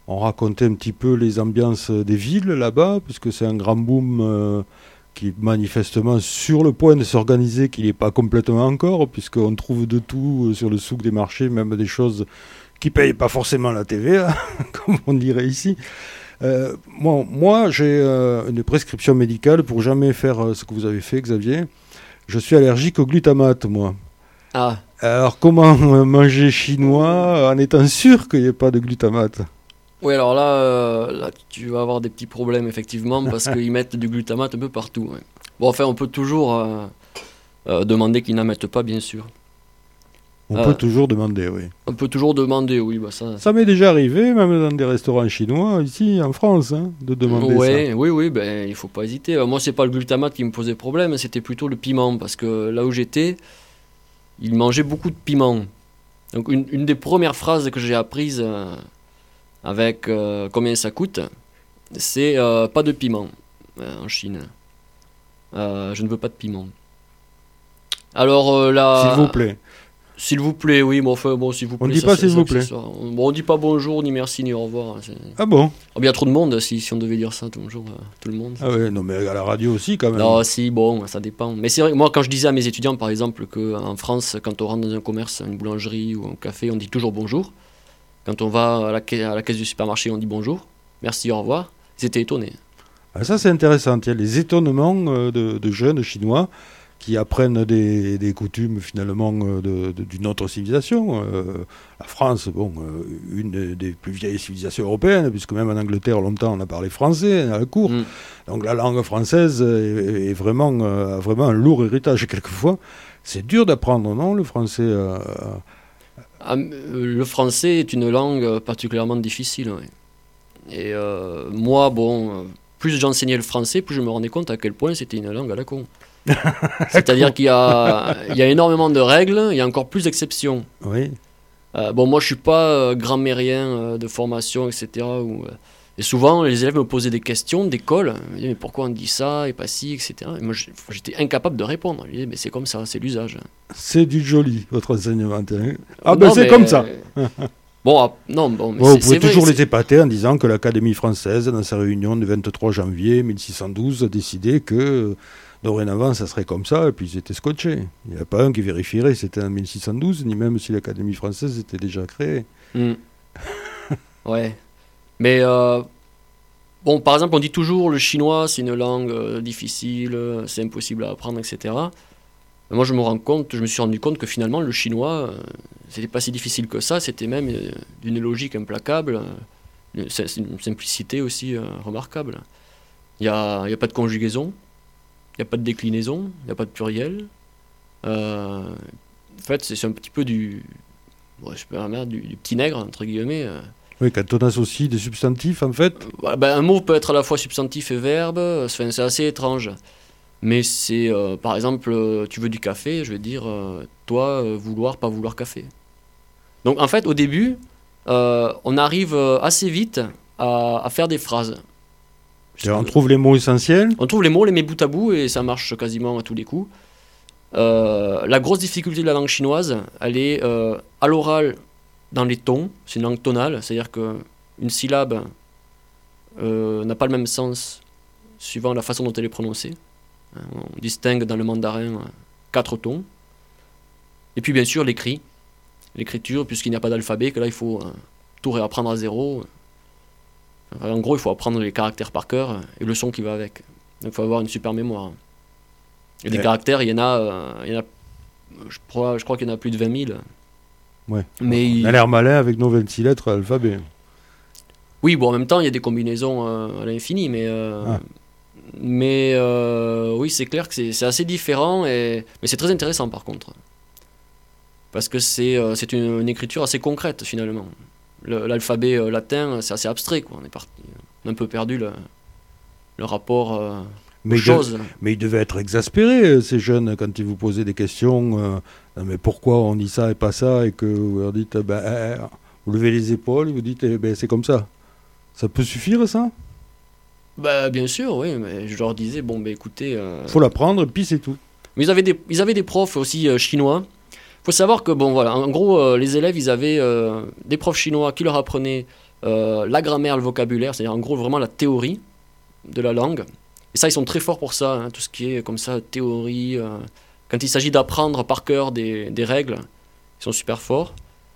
on racontait un petit peu les ambiances des villes là-bas, puisque c'est un grand boom euh, qui est manifestement sur le point de s'organiser, qu'il n'est pas complètement encore, puisqu'on trouve de tout sur le souk des marchés, même des choses qui ne payent pas forcément la T V A, comme on dirait ici. Euh, moi, moi, j'ai euh, une prescription médicale pour jamais faire euh, ce que vous avez fait, Xavier. Je suis allergique au glutamate, moi. Ah, Alors, comment euh, manger chinois en étant sûr qu'il n'y ait pas de glutamate? oui, alors là, euh, là, tu vas avoir des petits problèmes, effectivement, parce qu'ils mettent du glutamate un peu partout. Ouais. Bon, enfin, on peut toujours euh, euh, demander qu'ils n'en mettent pas, bien sûr. On Euh, peut toujours demander, oui. On peut toujours demander, oui, bah ça... Ça m'est déjà arrivé, même dans des restaurants chinois, ici, en France, hein, de demander Ouais, ça. oui, oui, ben, il faut pas hésiter. Euh, Moi, c'est pas le glutamate qui me posait problème, c'était plutôt le piment, parce que là où j'étais, ils mangeaient beaucoup de piment. Donc, une, une des premières phrases que j'ai apprises euh, avec euh, combien ça coûte, c'est euh, pas de piment euh, en Chine. Euh, je ne veux pas de piment. Alors euh, là. S'il vous plaît. S'il vous plaît, oui, mais enfin, bon, s'il vous On plaît. dit ça, pas c'est- s'il c'est vous plaît. accessoire. Bon, on dit pas bonjour, ni merci, ni au revoir. C'est- Ah bon? Oh, il y a trop de monde si, si on devait dire ça bonjour à tout le monde. Ah ouais, non mais à la radio aussi quand même. Non, si, bon, ça dépend. Mais c'est vrai, que moi, quand je disais à mes étudiants, par exemple, qu'en France, quand on rentre dans un commerce, une boulangerie ou un café, on dit toujours bonjour. Quand on va à la, ca- à la caisse du supermarché, on dit bonjour, merci, au revoir. Ils étaient étonnés. Ah, ça c'est intéressant, il y a les étonnements euh, de, de jeunes chinois qui apprennent des, des coutumes finalement euh, de- de- d'une autre civilisation. Euh, la France, bon, euh, une des- des plus vieilles civilisations européennes, puisque même en Angleterre longtemps on a parlé français à la cour. Mm. Donc la langue française est, est vraiment, euh, a vraiment un lourd héritage quelquefois. C'est dur d'apprendre, non, le français euh, Ah, euh, le français est une langue particulièrement difficile. Ouais. Et euh, moi, bon, euh, plus j'enseignais le français, plus je me rendais compte à quel point c'était une langue à la con. C'est-à-dire qu'il y a, il y a énormément de règles, il y a encore plus d'exceptions. Oui. Euh, bon, moi, je suis pas euh, grammairien euh, de formation, et cetera. Où, euh, et souvent, les élèves me posaient des questions d'école. Ils me disaient, mais pourquoi on dit ça et pas ci, et cetera. Et moi, j'ai- j'étais incapable de répondre. Je disais, mais c'est comme ça, c'est l'usage. C'est du joli, votre enseignement. hein. Ah Euh, ben non, c'est mais, comme ça. euh, bon, ah, non, bon, mais Bon, c'est- vous pouvez c'est vrai, toujours c'est- les épater en disant que l'Académie française, dans sa réunion du vingt-trois janvier mille six cent douze, a décidé que euh, dorénavant ça serait comme ça, et puis ils étaient scotchés. Il n'y a pas un qui vérifierait si c'était en mille six cent douze, ni même si l'Académie française était déjà créée. Hmm. Ouais. Mais, euh, bon, par exemple, on dit toujours le chinois, c'est une langue euh, difficile, euh, c'est impossible à apprendre, et cetera. Mais moi, je me rends compte, je me suis rendu compte que finalement, le chinois, euh, c'était pas si difficile que ça, c'était même euh, d'une logique implacable, euh, c'est c'est une simplicité aussi euh, remarquable. Il n'y a, il y a pas de conjugaison, il n'y a pas de déclinaison, il n'y a pas de pluriel. Euh, en fait, c'est c'est un petit peu du, ouais, je peux dire, du, du petit nègre, entre guillemets. euh. Oui, quand on associe des substantifs, en fait, Voilà, ben, un mot peut être à la fois substantif et verbe, euh, c'est c'est assez étrange. Mais c'est, euh, par exemple, euh, tu veux du café, je vais dire, euh, toi, euh, vouloir, pas vouloir café. Donc en fait, au début, euh, on arrive euh, assez vite à, à faire des phrases. on trouve les mots essentiels. On trouve les mots, on les met bout à bout et ça marche quasiment à tous les coups. Euh, la grosse difficulté de la langue chinoise, elle est euh, à l'oral dans les tons. C'est une langue tonale, c'est-à-dire qu'une syllabe euh, n'a pas le même sens suivant la façon dont elle est prononcée. On distingue dans le mandarin euh, quatre tons. Et puis bien sûr l'écrit, l'écriture, puisqu'il n'y a pas d'alphabet, que là il faut euh, tout réapprendre à zéro. Enfin, en gros, il faut apprendre les caractères par cœur euh, et le son qui va avec. Donc il faut avoir une super mémoire. Et des Ouais. caractères, il y en a, euh, il y en a je crois, je crois qu'il y en a plus de vingt mille. Ouais. Mais On il- a l'air malin avec nos vingt-six lettres à l'alphabet. Oui, bon, en même temps, il y a des combinaisons euh, à l'infini, mais, euh, Ah. mais euh, oui, c'est clair que c'est c'est assez différent, et, mais c'est très intéressant par contre. Parce que c'est euh, c'est une, une écriture assez concrète finalement. Le- L'alphabet euh, latin, c'est assez abstrait, quoi. On est parti, on a un peu perdu le, le rapport euh, aux Mais il, de- choses. mais ils devaient être exaspérés, euh, ces jeunes, quand ils vous posaient des questions. euh, Non, mais pourquoi on dit ça et pas ça, et que vous leur dites, ben, euh, vous levez les épaules, et vous dites, eh ben, c'est comme ça. Ça peut suffire, ça? Bah, bien sûr, oui, mais je leur disais, bon, bah, écoutez... euh, Faut l'apprendre, puis c'est tout. Mais ils avaient des, ils avaient des profs aussi euh, chinois. Il faut savoir que, bon, voilà, en gros, euh, les élèves, ils avaient euh, des profs chinois qui leur apprenaient euh, la grammaire, le vocabulaire, c'est-à-dire en gros vraiment la théorie de la langue. Et ça, ils sont très forts pour ça, hein, tout ce qui est comme ça, théorie. Euh, quand il s'agit d'apprendre par cœur des, des règles, ils sont super forts.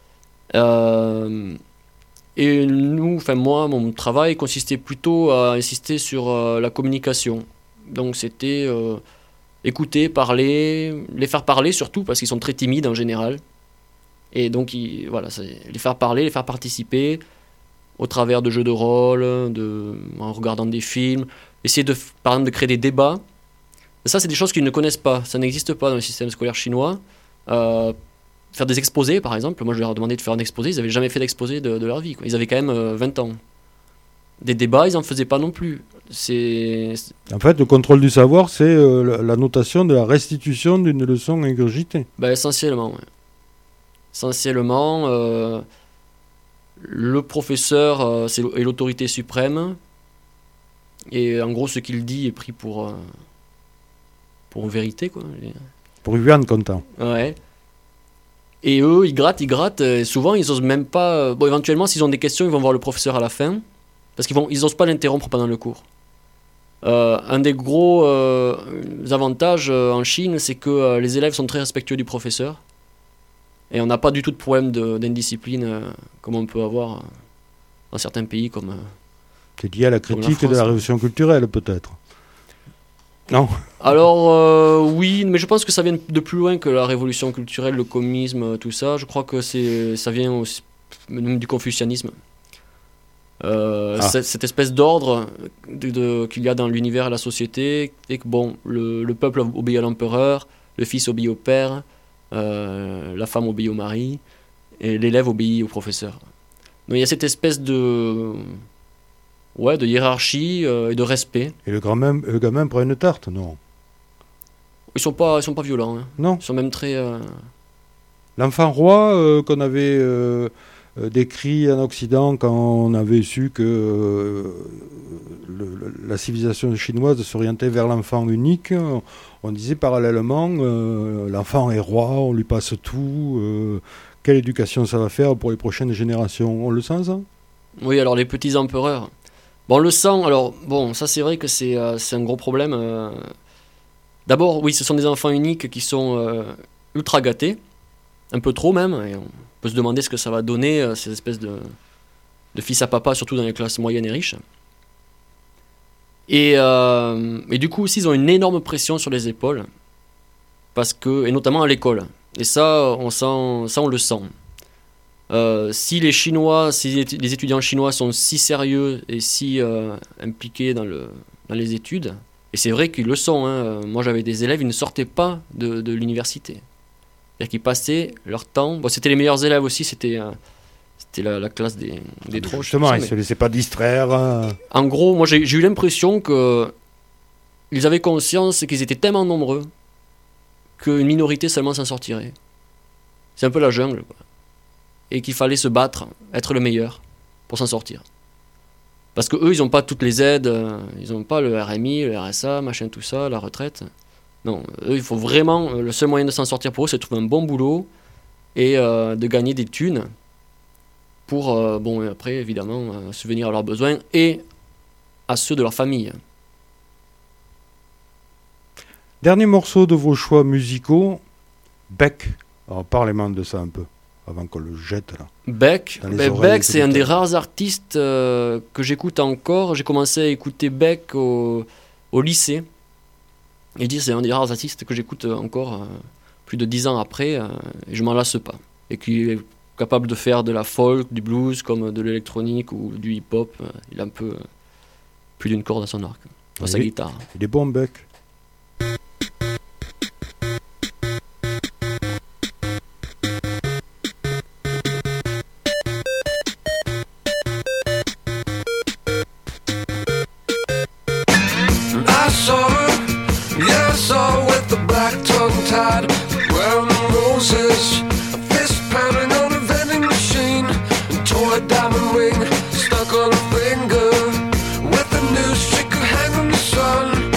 Euh, et nous, enfin moi, mon travail consistait plutôt à insister sur euh, la communication. Donc c'était euh, écouter, parler, les faire parler surtout, parce qu'ils sont très timides en général. Et donc, ils, voilà, c'est les faire parler, les faire participer au travers de jeux de rôle, de, en regardant des films, essayer de, par exemple, de créer des débats. Et ça, c'est des choses qu'ils ne connaissent pas. Ça n'existe pas dans le système scolaire chinois. Euh, faire des exposés, par exemple. Moi, je leur ai demandé de faire un exposé. Ils n'avaient jamais fait d'exposé de, de leur vie, quoi. Ils avaient quand même euh, vingt ans. Des débats, ils n'en faisaient pas non plus. C'est... En fait, le contrôle du savoir, c'est euh, la, la notation de la restitution d'une leçon ingurgitée. Ben, essentiellement, ouais. Essentiellement, euh, le professeur euh, c'est, est l'autorité suprême. Et en gros, ce qu'il dit est pris pour, euh, pour vérité, quoi. Pour Yuan content. Ouais. Et eux, ils grattent, ils grattent. Et souvent, ils osent même pas. Bon, éventuellement, s'ils ont des questions, ils vont voir le professeur à la fin. Parce qu'ils vont, ils osent pas l'interrompre pendant le cours. Euh, un des gros euh, avantages euh, en Chine, c'est que euh, les élèves sont très respectueux du professeur. Et on n'a pas du tout de problème de, d'indiscipline euh, comme on peut avoir euh, dans certains pays comme. Euh, C'est lié à la critique la de la révolution culturelle, peut-être. Non. Alors, euh, oui, mais je pense que ça vient de plus loin que la révolution culturelle, le communisme, tout ça. Je crois que c'est, ça vient aussi, même du confucianisme. Euh, ah. cette, cette espèce d'ordre de, de, qu'il y a dans l'univers et la société, et que bon, le, le peuple obéit à l'empereur, le fils obéit au père, euh, la femme obéit au mari, et l'élève obéit au professeur. Donc il y a cette espèce de... Ouais, de hiérarchie euh, et de respect. Et le gamin, le gamin prend une tarte, non? Ils sont pas, ils sont pas violents. Hein. Non. Ils sont même très. Euh... L'enfant roi euh, qu'on avait euh, euh, décrit en Occident quand on avait su que euh, le, le, la civilisation chinoise s'orientait vers l'enfant unique, on, on disait parallèlement euh, l'enfant est roi, on lui passe tout. Euh, quelle éducation ça va faire pour les prochaines générations? On le sent ça? Oui, alors les petits empereurs. Bon, on le sent, alors, bon, ça c'est vrai que c'est, euh, c'est un gros problème. Euh... D'abord, oui, ce sont des enfants uniques qui sont euh, ultra gâtés, un peu trop même, et on peut se demander ce que ça va donner, euh, ces espèces de, de fils à papa, surtout dans les classes moyennes et riches. Et, euh, et du coup aussi, ils ont une énorme pression sur les épaules, parce que, et notamment à l'école. Et ça, on, sent, ça, on le sent. Euh, si les Chinois, si les étudiants chinois sont si sérieux et si euh, impliqués dans, le, dans les études, et c'est vrai qu'ils le sont, hein, moi j'avais des élèves, ils ne sortaient pas de, de l'université. C'est-à-dire qu'ils passaient leur temps, bon, c'était les meilleurs élèves aussi, c'était, euh, c'était la, la classe des, des troches. Justement, ça, ils ne mais... se laissaient pas distraire. Euh... En gros, moi j'ai, j'ai eu l'impression qu'ils avaient conscience qu'ils étaient tellement nombreux qu'une minorité seulement s'en sortirait. C'est un peu la jungle, quoi. Et qu'il fallait se battre, être le meilleur pour s'en sortir. Parce que eux, ils n'ont pas toutes les aides, euh, ils n'ont pas le R M I, le R S A, machin, tout ça, la retraite. Non, eux, il faut vraiment, euh, le seul moyen de s'en sortir pour eux, c'est de trouver un bon boulot et euh, de gagner des thunes pour, euh, bon, après, évidemment, euh, subvenir à leurs besoins et à ceux de leur famille. Dernier morceau de vos choix musicaux, Beck. Alors, parlez-moi de ça un peu. Avant qu'on le jette là. Beck, ben Beck c'est un des rares artistes euh, que j'écoute encore. J'ai commencé à écouter Beck au, au lycée. Et dire c'est un des rares artistes que j'écoute encore euh, plus de dix ans après euh, et je m'en lasse pas. Et qui est capable de faire de la folk, du blues comme de l'électronique ou du hip-hop. Euh, il a un peu euh, plus d'une corde à son arc, dans sa guitare. Il est bon Beck.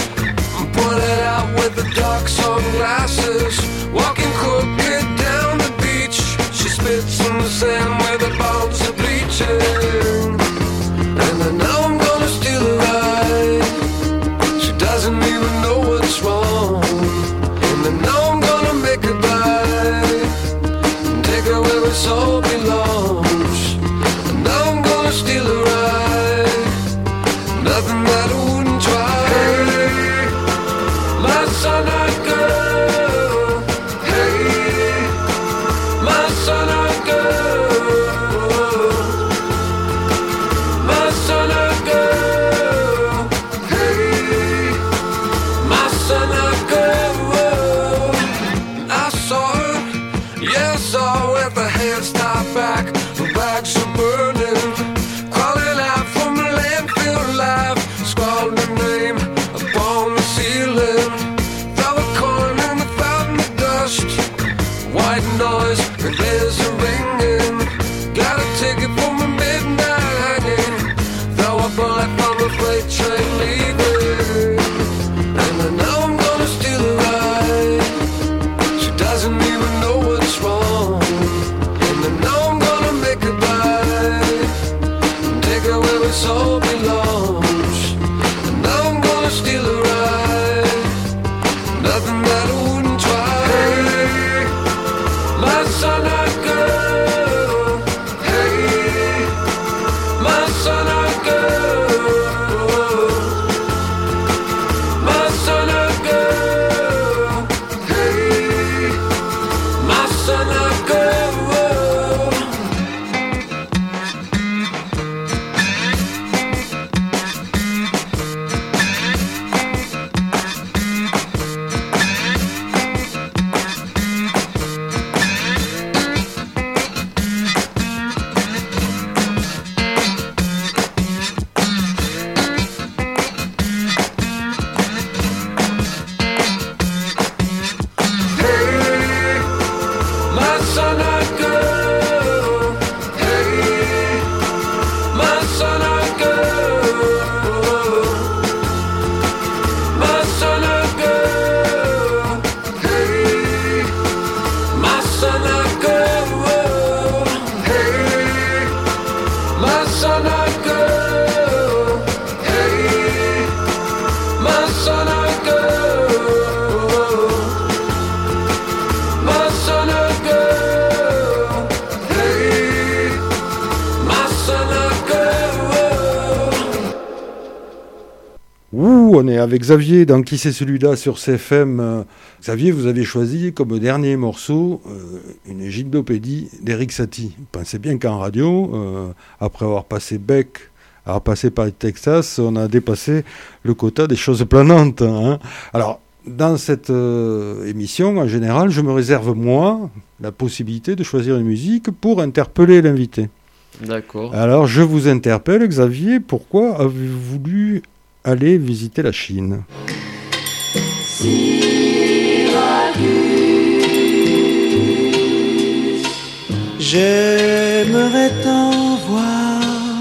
Sunglasses, walking crooked down the Masana girl, hey, Masana girl, Masana girl, hey, Masana girl. I saw her, yes, I saw her with her hands tied back, her bags are burning, crawling out from the landfill alive, scrawled her name upon the ceiling. Throw a coin in the fountain of dust, white noise, the bells are ringing. Got a ticket for my midnight hanging. Throw a bullet from the freight train leaving, and I know I'm gonna steal a ride. She doesn't even know what's wrong, and I know I'm gonna make her right. Take her where it's all belongs. And now I'm gonna steal a ride. Nothing that I wouldn't try. Hey, my son, I girl. Hey, my son, I girl. My son, I girl. Hey, my son, I girl. Hey, my son, I girl. Hey, my son, I girl. My son, I girl. Hey, my son, I girl. Hey, my son, I girl. Hey, my son, I girl. My son, a girl. Hey, my son, a girl. Ouh, on est avec Xavier dans Qui c'est celui-là sur C F M. Euh, Xavier, vous avez choisi comme dernier morceau euh, une gymnopédie d'Eric Satie. Pensez bien qu'en radio, euh, après avoir passé Beck, avoir passé par le Texas, on a dépassé le quota des choses planantes. Hein. Alors, dans cette euh, émission, en général, je me réserve, moi, la possibilité de choisir une musique pour interpeller l'invité. D'accord. Alors, je vous interpelle, Xavier, pourquoi avez-vous voulu aller visiter la Chine ? J'aimerais tant voir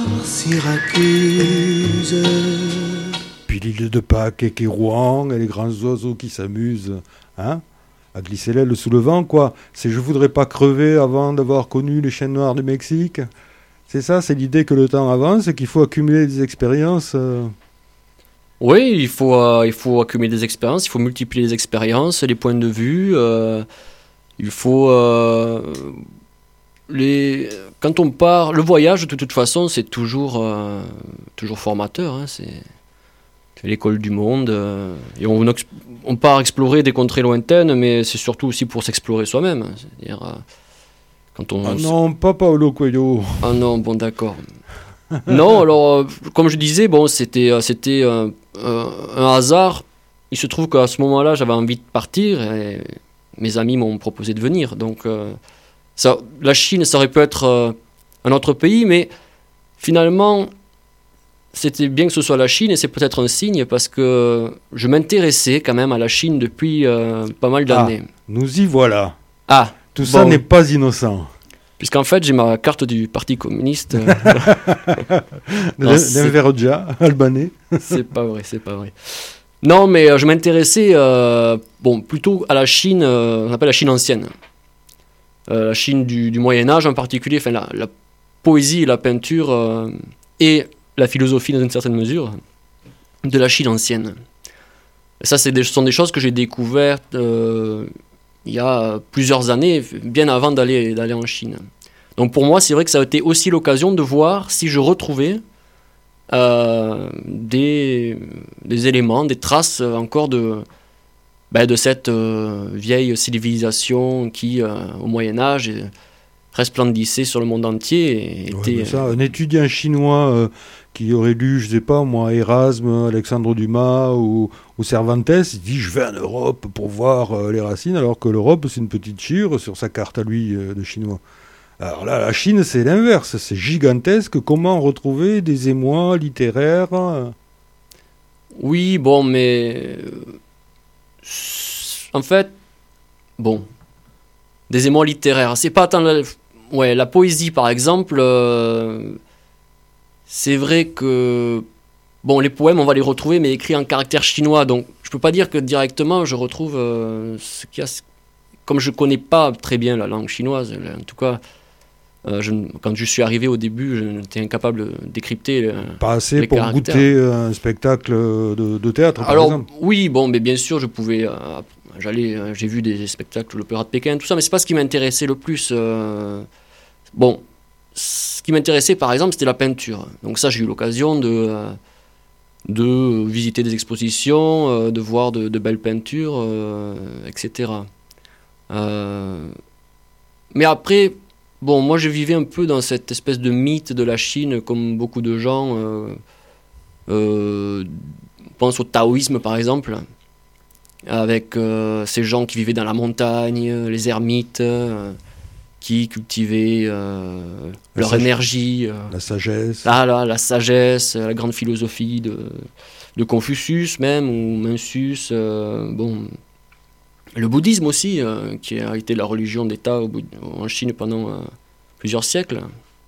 Syracuse. Puis l'île de Pâques et Kérouan, et les grands oiseaux qui s'amusent, hein, à glisser l'aile sous le vent, quoi. C'est je voudrais pas crever avant d'avoir connu les chênes noirs du Mexique. C'est ça, c'est l'idée que le temps avance et qu'il faut accumuler des expériences. Euh... Oui, il faut, euh, il faut accumuler des expériences, il faut multiplier les expériences, les points de vue. Euh, il faut... Euh, les... Quand on part... Le voyage, de toute façon, c'est toujours, euh, toujours formateur. Hein, c'est... c'est l'école du monde. Euh, et on, on part explorer des contrées lointaines, mais c'est surtout aussi pour s'explorer soi-même. C'est-à-dire... Euh, quand on... Ah non, pas Paulo Coelho. Ah non, bon, d'accord. Non, alors, euh, comme je disais, bon, c'était, euh, c'était euh, euh, un hasard. Il se trouve qu'à ce moment-là, j'avais envie de partir et mes amis m'ont proposé de venir. Donc, euh, ça, la Chine, ça aurait pu être euh, un autre pays, mais finalement, c'était bien que ce soit la Chine et c'est peut-être un signe parce que je m'intéressais quand même à la Chine depuis euh, pas mal d'années. Ah, nous y voilà. Ah, Tout bon. ça n'est pas innocent. Puisqu'en fait, j'ai ma carte du Parti communiste. D'un Veroggia, albanais. C'est pas vrai, c'est pas vrai. Non, mais euh, je m'intéressais euh, bon, plutôt à la Chine, euh, on appelle la Chine ancienne. Euh, la Chine du, du Moyen-Âge en particulier, enfin, la, la poésie et la peinture euh, et la philosophie dans une certaine mesure de la Chine ancienne. Et ça, c'est des, ce sont des choses que j'ai découvertes euh, il y a plusieurs années, bien avant d'aller, d'aller en Chine. Donc pour moi, c'est vrai que ça a été aussi l'occasion de voir si je retrouvais euh, des, des éléments, des traces encore de, ben, de cette euh, vieille civilisation qui, euh, au Moyen-Âge, euh, resplendissait sur le monde entier. Et Ouais, était, mais ça, un étudiant chinois euh, qui aurait lu, je sais pas moi, Erasme, Alexandre Dumas ou, ou Cervantes, il dit je vais en Europe pour voir euh, les racines, alors que l'Europe c'est une petite chure sur sa carte à lui euh, de chinois. Alors là, la Chine c'est l'inverse, c'est gigantesque. Comment retrouver des émois littéraires euh, Oui, bon, mais euh, en fait, bon, des émois littéraires. C'est pas tant la, ouais, la poésie, par exemple. euh, c'est vrai que bon, les poèmes, on va les retrouver, mais écrits en caractère chinois. Donc, je peux pas dire que directement je retrouve euh, ce qu'il y a. Comme je connais pas très bien la langue chinoise, en tout cas. Euh, je, quand je suis arrivé au début, j'étais incapable de décrypter. Le, Pas assez les pour caractères. goûter un spectacle de, de théâtre, par Alors exemple. oui, bon, mais bien sûr, je pouvais. Euh, j'allais, euh, j'ai vu des spectacles, l'Opéra de Pékin, tout ça, mais c'est pas ce qui m'intéressait le plus. euh. Bon, ce qui m'intéressait, par exemple, c'était la peinture. Donc ça, j'ai eu l'occasion de euh, de visiter des expositions, euh, de voir de, de belles peintures, euh, et cetera. Euh, mais après. Bon, moi je vivais un peu dans cette espèce de mythe de la Chine, comme beaucoup de gens. Euh, euh, pense au taoïsme par exemple, avec euh, ces gens qui vivaient dans la montagne, les ermites, euh, qui cultivaient euh, La leur sage- énergie. euh, La sagesse. ah là, la sagesse, la grande philosophie de, de Confucius même, ou Mencius. euh, bon, le bouddhisme aussi, euh, qui a été la religion d'État au bout- en Chine pendant euh, plusieurs siècles.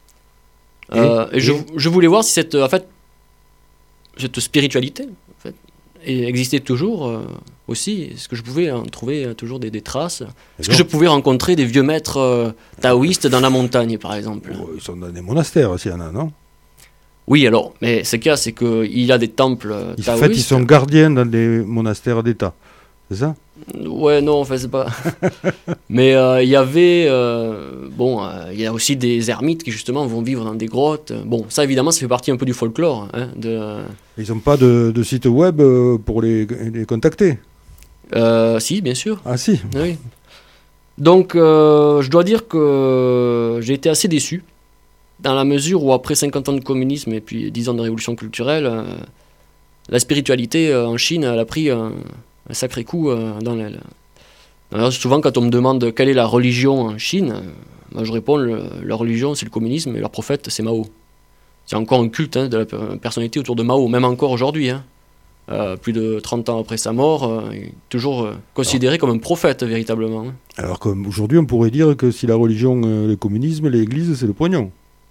Euh, et et- je, je voulais voir si cette, en fait, cette spiritualité en fait, et existait toujours euh, aussi. Est-ce que je pouvais en trouver euh, toujours des, des traces? Est-ce que je pouvais rencontrer des vieux maîtres euh, taoïstes dans la montagne, par exemple? Oh, ils sont dans des monastères, s'il y en a, non? Oui, alors, mais ce qu'il y a, c'est qu'il y a des temples euh, Ils- taoïstes. En fait, ils sont gardiens dans des monastères d'État. C'est ça? Ouais, non, en fait, c'est pas. Mais euh, il y avait. euh, bon, euh, il y a aussi des ermites qui, justement, vont vivre dans des grottes. Bon, ça, évidemment, ça fait partie un peu du folklore. Hein, de, Ils n'ont pas de, de site web euh, pour les, les contacter? euh, si, bien sûr. Ah si. Oui. Donc, euh, je dois dire que j'ai été assez déçu, dans la mesure où, après cinquante ans de communisme et puis dix ans de révolution culturelle, euh, la spiritualité euh, en Chine, elle a pris un, un sacré coup euh, dans l'aile. D'ailleurs, souvent, quand on me demande quelle est la religion en Chine, euh, moi, je réponds le, la religion, c'est le communisme, et leur prophète, c'est Mao. Il y a encore un culte hein, de la per- personnalité autour de Mao, même encore aujourd'hui. Hein. Euh, plus de trente ans après sa mort, euh, il est toujours euh, considéré comme un prophète, véritablement. hein. Alors qu'aujourd'hui, on pourrait dire que si la religion, euh, le communisme, l'église, c'est le pognon.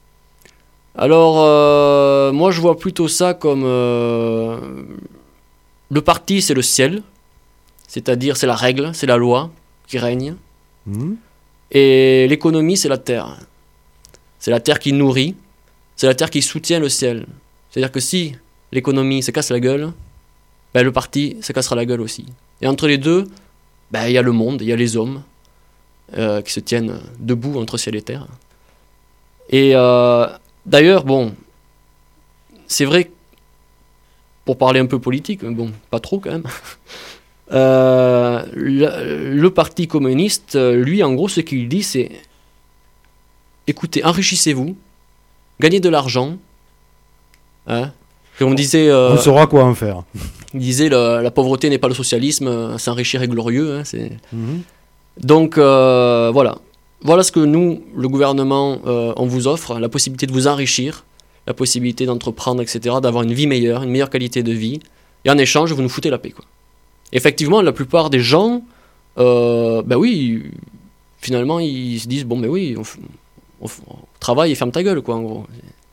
Alors, euh, moi, je vois plutôt ça comme... euh, le parti, c'est le ciel, c'est-à-dire c'est la règle, c'est la loi qui règne. Hmm. Et l'économie, c'est la terre. C'est la terre qui nourrit, c'est la terre qui soutient le ciel. C'est-à-dire que si l'économie se casse la gueule, ben, le parti se cassera la gueule aussi. Et entre les deux, ben, il y a le monde, il y a les hommes euh, qui se tiennent debout entre ciel et terre. Et euh, d'ailleurs, bon, c'est vrai, pour parler un peu politique, mais bon, pas trop quand même, euh, le, le parti communiste, lui, en gros, ce qu'il dit, c'est écoutez, enrichissez-vous, gagnez de l'argent. Hein. Comme on disait, euh, On saura quoi en faire. il disait la, la pauvreté n'est pas le socialisme, euh, s'enrichir est glorieux. Hein, c'est... Mhm. Donc euh, voilà. Voilà ce que nous, le gouvernement, euh, on vous offre, la possibilité de vous enrichir, la possibilité d'entreprendre, et cetera, d'avoir une vie meilleure, une meilleure qualité de vie. Et en échange, vous nous foutez la paix, quoi. Effectivement, la plupart des gens, euh, ben oui, finalement, ils se disent, bon, ben oui, on, f- on f- on travaille et ferme ta gueule, quoi, en gros.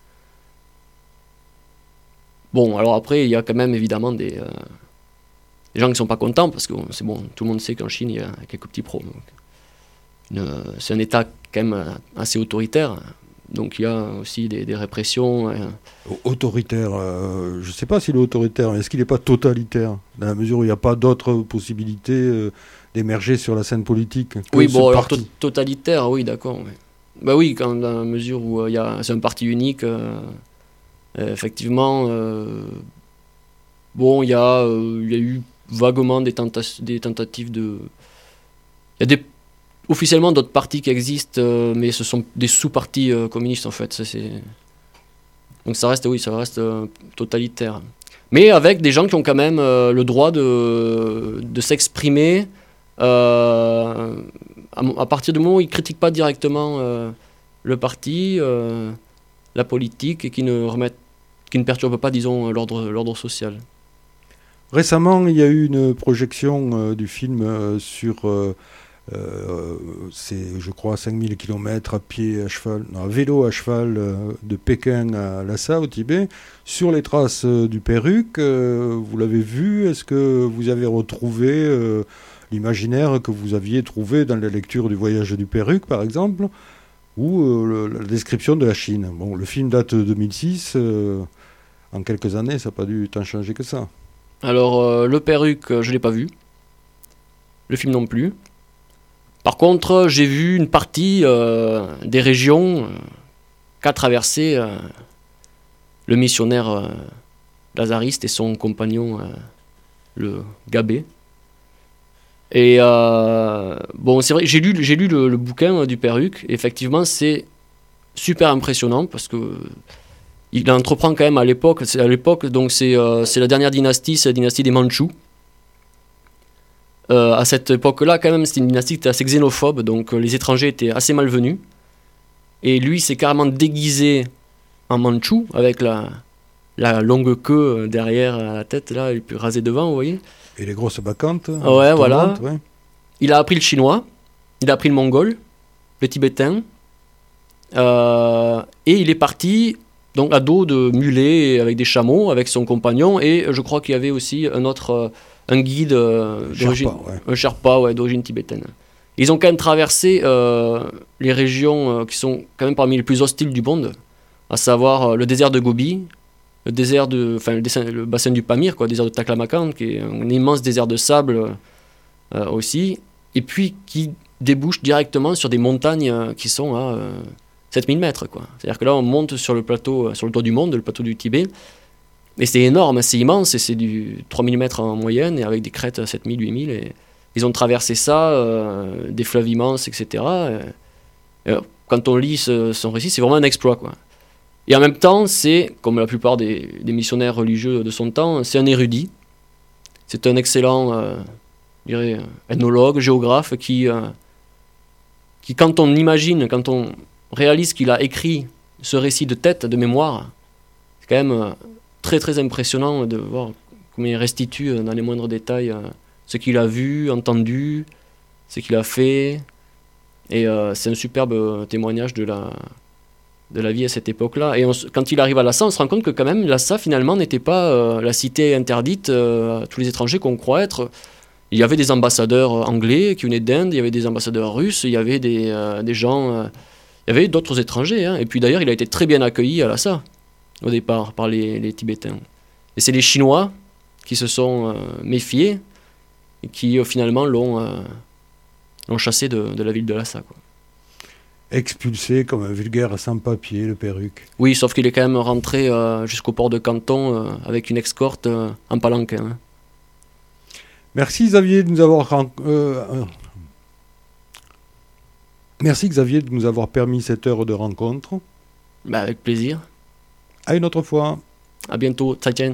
Bon, alors après, il y a quand même, évidemment, des, euh, des gens qui sont pas contents, parce que bon, c'est bon, tout le monde sait qu'en Chine, il y a quelques petits pros. Donc, une- c'est un État quand même assez autoritaire. Donc il y a aussi des, des répressions. euh. Autoritaire, euh, je ne sais pas s'il est autoritaire, mais est-ce qu'il n'est pas totalitaire? Dans la mesure où il n'y a pas d'autres possibilités euh, d'émerger sur la scène politique que Oui, ce bon, alors parti. to- totalitaire, oui, d'accord. Ouais. Bah oui, quand, dans la mesure où euh, il y a, c'est un parti unique, euh, euh, effectivement, euh, bon, il y, a, euh, il y a eu vaguement des, tenta- des tentatives de... Il y a des, officiellement d'autres partis qui existent, euh, mais ce sont des sous-partis euh, communistes en fait. Ça, c'est... Donc ça reste, oui, ça reste euh, totalitaire. Mais avec des gens qui ont quand même euh, le droit de, de s'exprimer euh, à, à partir du moment où ils ne critiquent pas directement euh, le parti, euh, la politique, et qui ne, remettent, qui ne perturbent pas, disons, l'ordre, l'ordre social. Récemment, il y a eu une projection euh, du film euh, sur, euh, euh, c'est, je crois, cinq mille kilomètres à pied, à cheval, non, à vélo, à cheval, euh, de Pékin à Lhasa, au Tibet, sur les traces euh, du Péruk. Euh, vous l'avez vu? Est-ce que vous avez retrouvé euh, l'imaginaire que vous aviez trouvé dans la lecture du Voyage du Péruk, par exemple, ou euh, le, la description de la Chine? Bon, le film date de deux mille six. Euh, en quelques années, ça n'a pas dû tant changer que ça. Alors, euh, le Péruk, euh, je ne l'ai pas vu. Le film non plus. Par contre, j'ai vu une partie euh, des régions euh, qu'a traversé euh, le missionnaire euh, lazariste et son compagnon, euh, le Gabé. Et euh, bon, c'est vrai, j'ai lu, j'ai lu le, le bouquin euh, du Péruk. Et effectivement, c'est super impressionnant parce que il entreprend quand même à l'époque, c'est à l'époque, donc c'est, euh, c'est la dernière dynastie, c'est la dynastie des Mandchous. Euh, à cette époque-là, quand même, c'était une dynastie qui était assez xénophobe, donc euh, les étrangers étaient assez malvenus. Et lui, s'est carrément déguisé en Mandchou, avec la, la longue queue derrière la tête, là, et puis rasé devant, vous voyez. Et les grosses bacchantes. Ouais, voilà. Ouais. Il a appris le chinois, il a appris le mongol, le tibétain, euh, et il est parti... Donc à dos de mulets avec des chameaux, avec son compagnon, et je crois qu'il y avait aussi un autre, euh, un guide euh, d'origine, Sherpa, ouais. un Sherpa, ouais, d'origine tibétaine. Ils ont quand même traversé euh, les régions euh, qui sont quand même parmi les plus hostiles du monde, à savoir euh, le désert de Gobi, le désert de, enfin le, dessin, le bassin du Pamir, quoi, le désert de Taklamakan, qui est un immense désert de sable euh, aussi, et puis qui débouche directement sur des montagnes euh, qui sont à euh, sept mille mètres, quoi. C'est-à-dire que là, on monte sur le plateau, sur le toit du monde, le plateau du Tibet, et c'est énorme, c'est immense, et c'est du trois mille mètres en moyenne, et avec des crêtes à sept mille, huit mille, et ils ont traversé ça, euh, des fleuves immenses, et cetera. Et, et, quand on lit ce, son récit, c'est vraiment un exploit, quoi. Et en même temps, c'est, comme la plupart des, des missionnaires religieux de son temps, c'est un érudit. C'est un excellent, euh, je dirais, ethnologue, géographe, qui, euh, qui, quand on imagine, quand on réalise qu'il a écrit ce récit de tête, de mémoire, c'est quand même très très impressionnant de voir comment il restitue dans les moindres détails ce qu'il a vu, entendu, ce qu'il a fait. Et euh, c'est un superbe témoignage de la, de la vie à cette époque-là. Et on, quand il arrive à Lhasa, on se rend compte que quand même Lhasa finalement n'était pas euh, la cité interdite euh, à tous les étrangers qu'on croit être. Il y avait des ambassadeurs anglais qui venaient d'Inde, il y avait des ambassadeurs russes, il y avait des, euh, des gens... Euh, Il y avait d'autres étrangers, hein. Et puis d'ailleurs, il a été très bien accueilli à Lhasa, au départ, par les, les Tibétains. Et c'est les Chinois qui se sont euh, méfiés et qui euh, finalement l'ont, euh, l'ont chassé de, de la ville de Lhasa, quoi. Expulsé comme un vulgaire sans-papier, le Péruk. Oui, sauf qu'il est quand même rentré euh, jusqu'au port de Canton euh, avec une escorte euh, en palanquin, hein. Merci Xavier de nous avoir... Euh, euh, Merci Xavier de nous avoir permis cette heure de rencontre. Bah, avec plaisir. À une autre fois. À bientôt. Zaijian.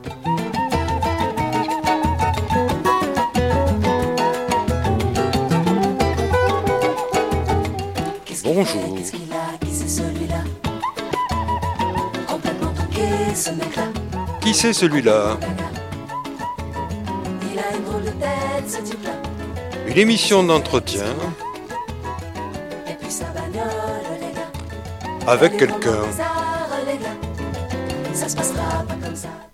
Bonjour. Qu'est-ce qu'il a, qui c'est celui-là? Complètement toqué, ce mec-là. Qui c'est celui-là? Il a une drôle de tête, ce type-là. Une émission d'entretien Et puis sa bagnole, les gars. avec Allez, dans quelqu'un. le bazar, les gars. Ça se passera pas comme ça.